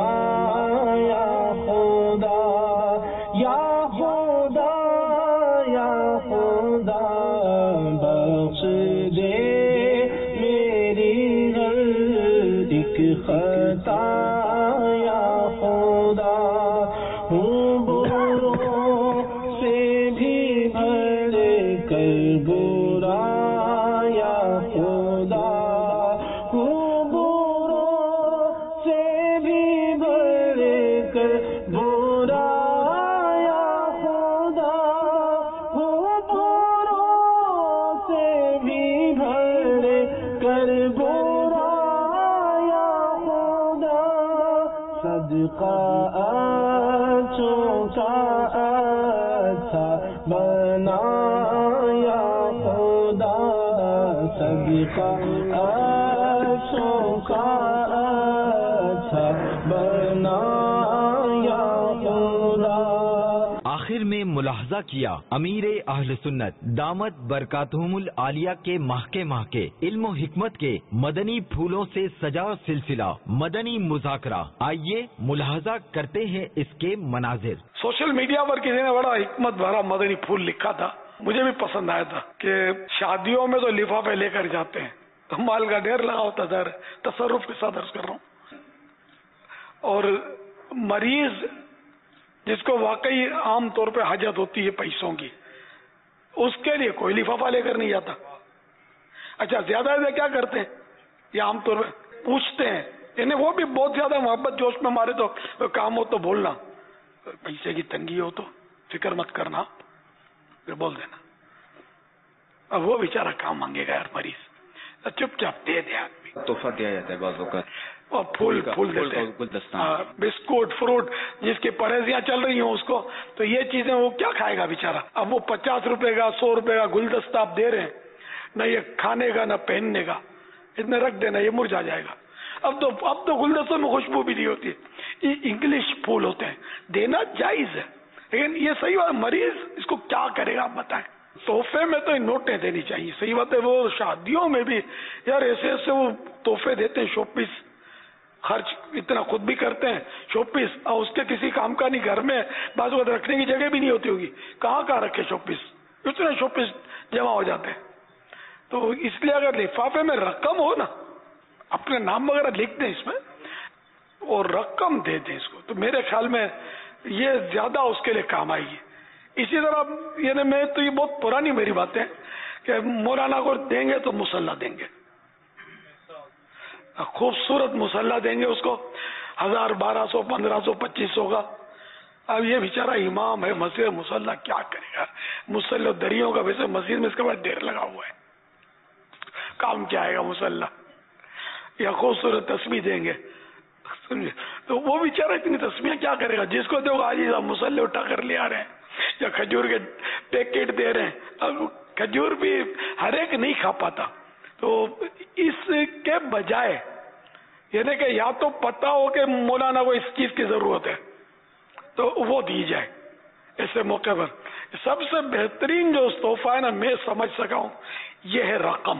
Speaker 19: सदका आँचों का अच्छा बनाया खुदा, सदका आँचों का अच्छा बनाया खुदा।
Speaker 2: आखिर में मुलाहजा किया अमीर अहल सुन्नत दामत बरकातुहुमुल आलिया के महके महके इल्म और हिकमत के मदनी फूलों से सजा सिलसिला मदनी मुज़ाकरा। आइए मुलाहजा करते हैं इसके मनाजिर।
Speaker 6: सोशल मीडिया पर किसी ने बड़ा हिकमत भरा मदनी फूल लिखा था, मुझे भी पसंद आया था कि शादियों में तो लिफाफे लेकर जाते हैं, तो माल का ढेर लगा होता था। तसर्रुफ के साथ अर्ज कर रहा हूँ। और मरीज जिसको वाकई आम तौर पे हाजत होती है पैसों की, उसके लिए कोई लिफाफा लेकर नहीं जाता। अच्छा, ज्यादा से क्या करते हैं, ये आम तौर पे पूछते हैं, यानी वो भी बहुत ज्यादा मोहब्बत जोश में मारे तो काम हो तो बोलना, पैसे की तंगी हो तो फिक्र मत करना, फिर बोल देना। अब वो बेचारा काम मांगेगा यार मरीज, तो चुपचाप दे दे आदमी।
Speaker 1: तोहफा दिया जाता है बाज़ों का,
Speaker 6: और फूल फूल देते हैं, बिस्कुट फ्रूट, जिसकी परहेजियां चल रही हो उसको, तो ये चीजें वो क्या खाएगा बेचारा। अब वो पचास रुपए का सौ रुपए का गुलदस्ता आप दे रहे हैं, न ये खाने का न पहनने का, इतने रख देना, ये मुरझा जाएगा। अब तो अब तो गुलदस्तों में खुशबू भी नहीं होती, ये इंग्लिश फूल होते हैं, देना जायज है, लेकिन ये सही बात, मरीज इसको क्या करेगा आप बताएं। तोहफे में तो नोटें देनी चाहिए, सही बात है। वो शादियों में भी यार ऐसे ऐसे वो तोहफे देते हैं, शोपीस खर्च इतना खुद भी करते हैं, शोपीस, और उसके किसी काम का नहीं, घर में बाजू रखने की जगह भी नहीं होती होगी, कहाँ कहाँ रखे शोपीस, इतने शोपीस जमा हो जाते हैं। तो इसलिए अगर लिफाफे में रकम हो ना, अपने नाम वगैरह लिख दें इसमें और रकम दे दें इसको, तो मेरे ख्याल में ये ज्यादा उसके लिए काम आएगी। इसी तरह यानी मैं तो ये बहुत पुरानी मेरी बात है कि मौलाना को देंगे तो मुसल्ला देंगे, खूबसूरत मुसल्ला देंगे उसको, हजार बारह सौ पंद्रह सौ पच्चीस सौ का। अब ये बेचारा इमाम है मस्जिद, मुसल्ला क्या करेगा, मुसल्ला दरियों का, वैसे मस्जिद में इसके बाद ढेर लगा हुआ है, काम क्या आएगा मुसल्ला। या खूबसूरत तस्बीह देंगे, तो वो बेचारा इतनी तस्बीह क्या करेगा, जिसको दो आज ही मुसल्ले उठा कर ले आ रहे हैं, या खजूर के पैकेट दे रहे हैं। अब खजूर भी हर एक नहीं खा पाता, तो इसके बजाय यानी कि या तो पता हो कि मौलाना को इस चीज की जरूरत है तो वो दी जाए ऐसे मौके पर। सबसे बेहतरीन जो तोहफा है ना, मैं समझ सका हूं, ये है रकम।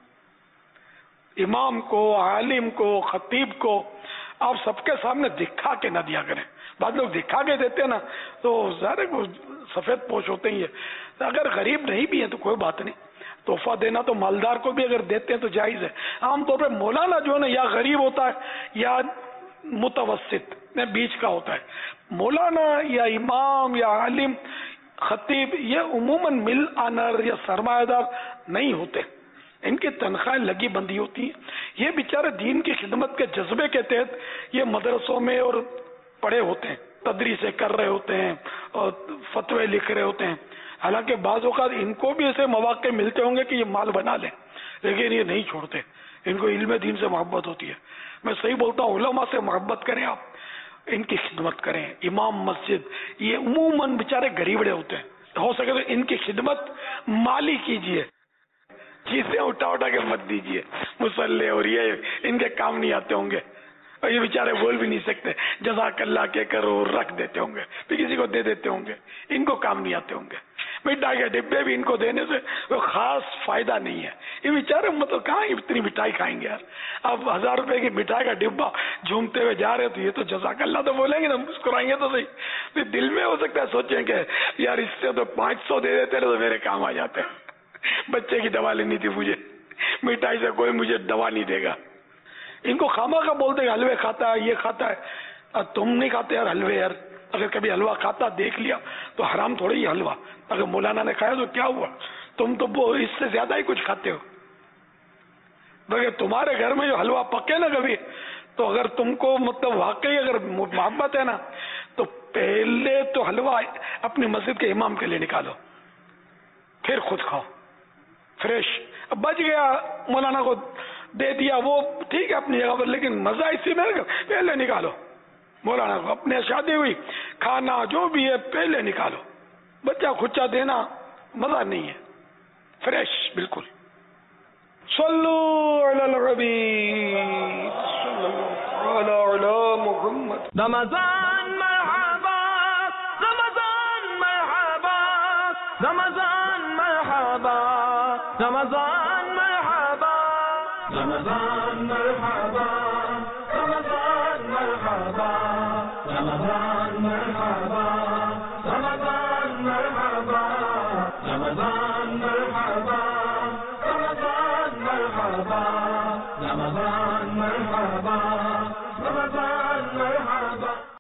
Speaker 6: इमाम को, आलिम को, खतीब को आप सबके सामने दिखा के न दिया करें। बाद लोग दिखा के देते हैं ना तो सारे सफेद पोश होते ही है। तो अगर गरीब नहीं भी है तो कोई बात नहीं, तोहफा देना तो मालदार को भी अगर देते हैं तो जायज है। आमतौर पर मौलाना जो है ना या गरीब होता है या मुतवस्सित में बीच का होता है। मौलाना या इमाम या आलिम खतीब ये उमूमन मिल आनर या सरमायादार नहीं होते, इनकी तनख्वाहें लगी बंदी होती हैं। ये बेचारे दीन की खिदमत के जज्बे के तहत ये मदरसों में और पढ़े होते हैं, तदरीसें कर रहे होते हैं और फतवे लिख रहे होते हैं। हालांकि बाज़ औक़ात इनको भी ऐसे मौक़े मिलते होंगे कि ये माल बना लें, लेकिन ये नहीं छोड़ते, इनको इल्म दीन से मोहब्बत होती है। मैं सही बोलता हूँ, उलमा से मोहब्बत करें आप, इनकी खिदमत करें। इमाम मस्जिद ये उमूमन बेचारे गरीबड़े होते हैं, हो सके तो इनकी खिदमत माली कीजिए, चीजें उठा उठा के मत दीजिए। मुसल्ले और ये इनके काम नहीं आते होंगे, और ये बेचारे बोल भी नहीं सकते, जज़ाकल्लाह के करो रख देते होंगे, फिर किसी को दे देते होंगे, इनको काम नहीं आते होंगे। मिठाई के डिब्बे भी इनको देने से वो खास फायदा नहीं है। ये बेचारे मतलब कहाँ इतनी मिठाई खाएंगे यार। अब हजार रुपए की मिठाई का डिब्बा झूमते हुए जा रहे तो ये तो जज़ाकल्लाह तो बोलेंगे ना, मुस्कुराएंगे तो सही। फिर दिल में हो सकता है सोचेंगे यार इससे तो पाँच सौ दे देते तो मेरे काम आ जाते, बच्चे की दवा लेनी थी मुझे, मिठाई से कोई मुझे दवा नहीं देगा। इनको खामा का बोलते हलवे खाता है, ये खाता है, और तुम नहीं खाते यार हलवे यार। अगर कभी हलवा खाता देख लिया तो हराम थोड़ी ही हलवा, अगर मौलाना ने खाया तो क्या हुआ, तुम तो वो इससे ज्यादा ही कुछ खाते हो। अगर तुम्हारे घर में जो हलवा पके ना कभी, तो अगर तुमको मतलब वाकई अगर मोहब्बत है ना, तो पहले तो हलवा अपनी मस्जिद के इमाम के लिए निकालो, फिर खुद खाओ फ्रेश। अब बच गया मौलाना को दे दिया, वो ठीक है अपनी जगह पर, लेकिन मजा इसी में पहले निकालो, مولانا کو اپنے شادی ہوئی، کھانا جو بھی ہے پہلے نکالو، بچہ کھچا دینا مزہ نہیں ہے، فریش بالکل. صلو علی الحبیب صلی اللہ علی محمد.
Speaker 19: رمضان مرحبا رمضان مرحبا رمضان مرحبا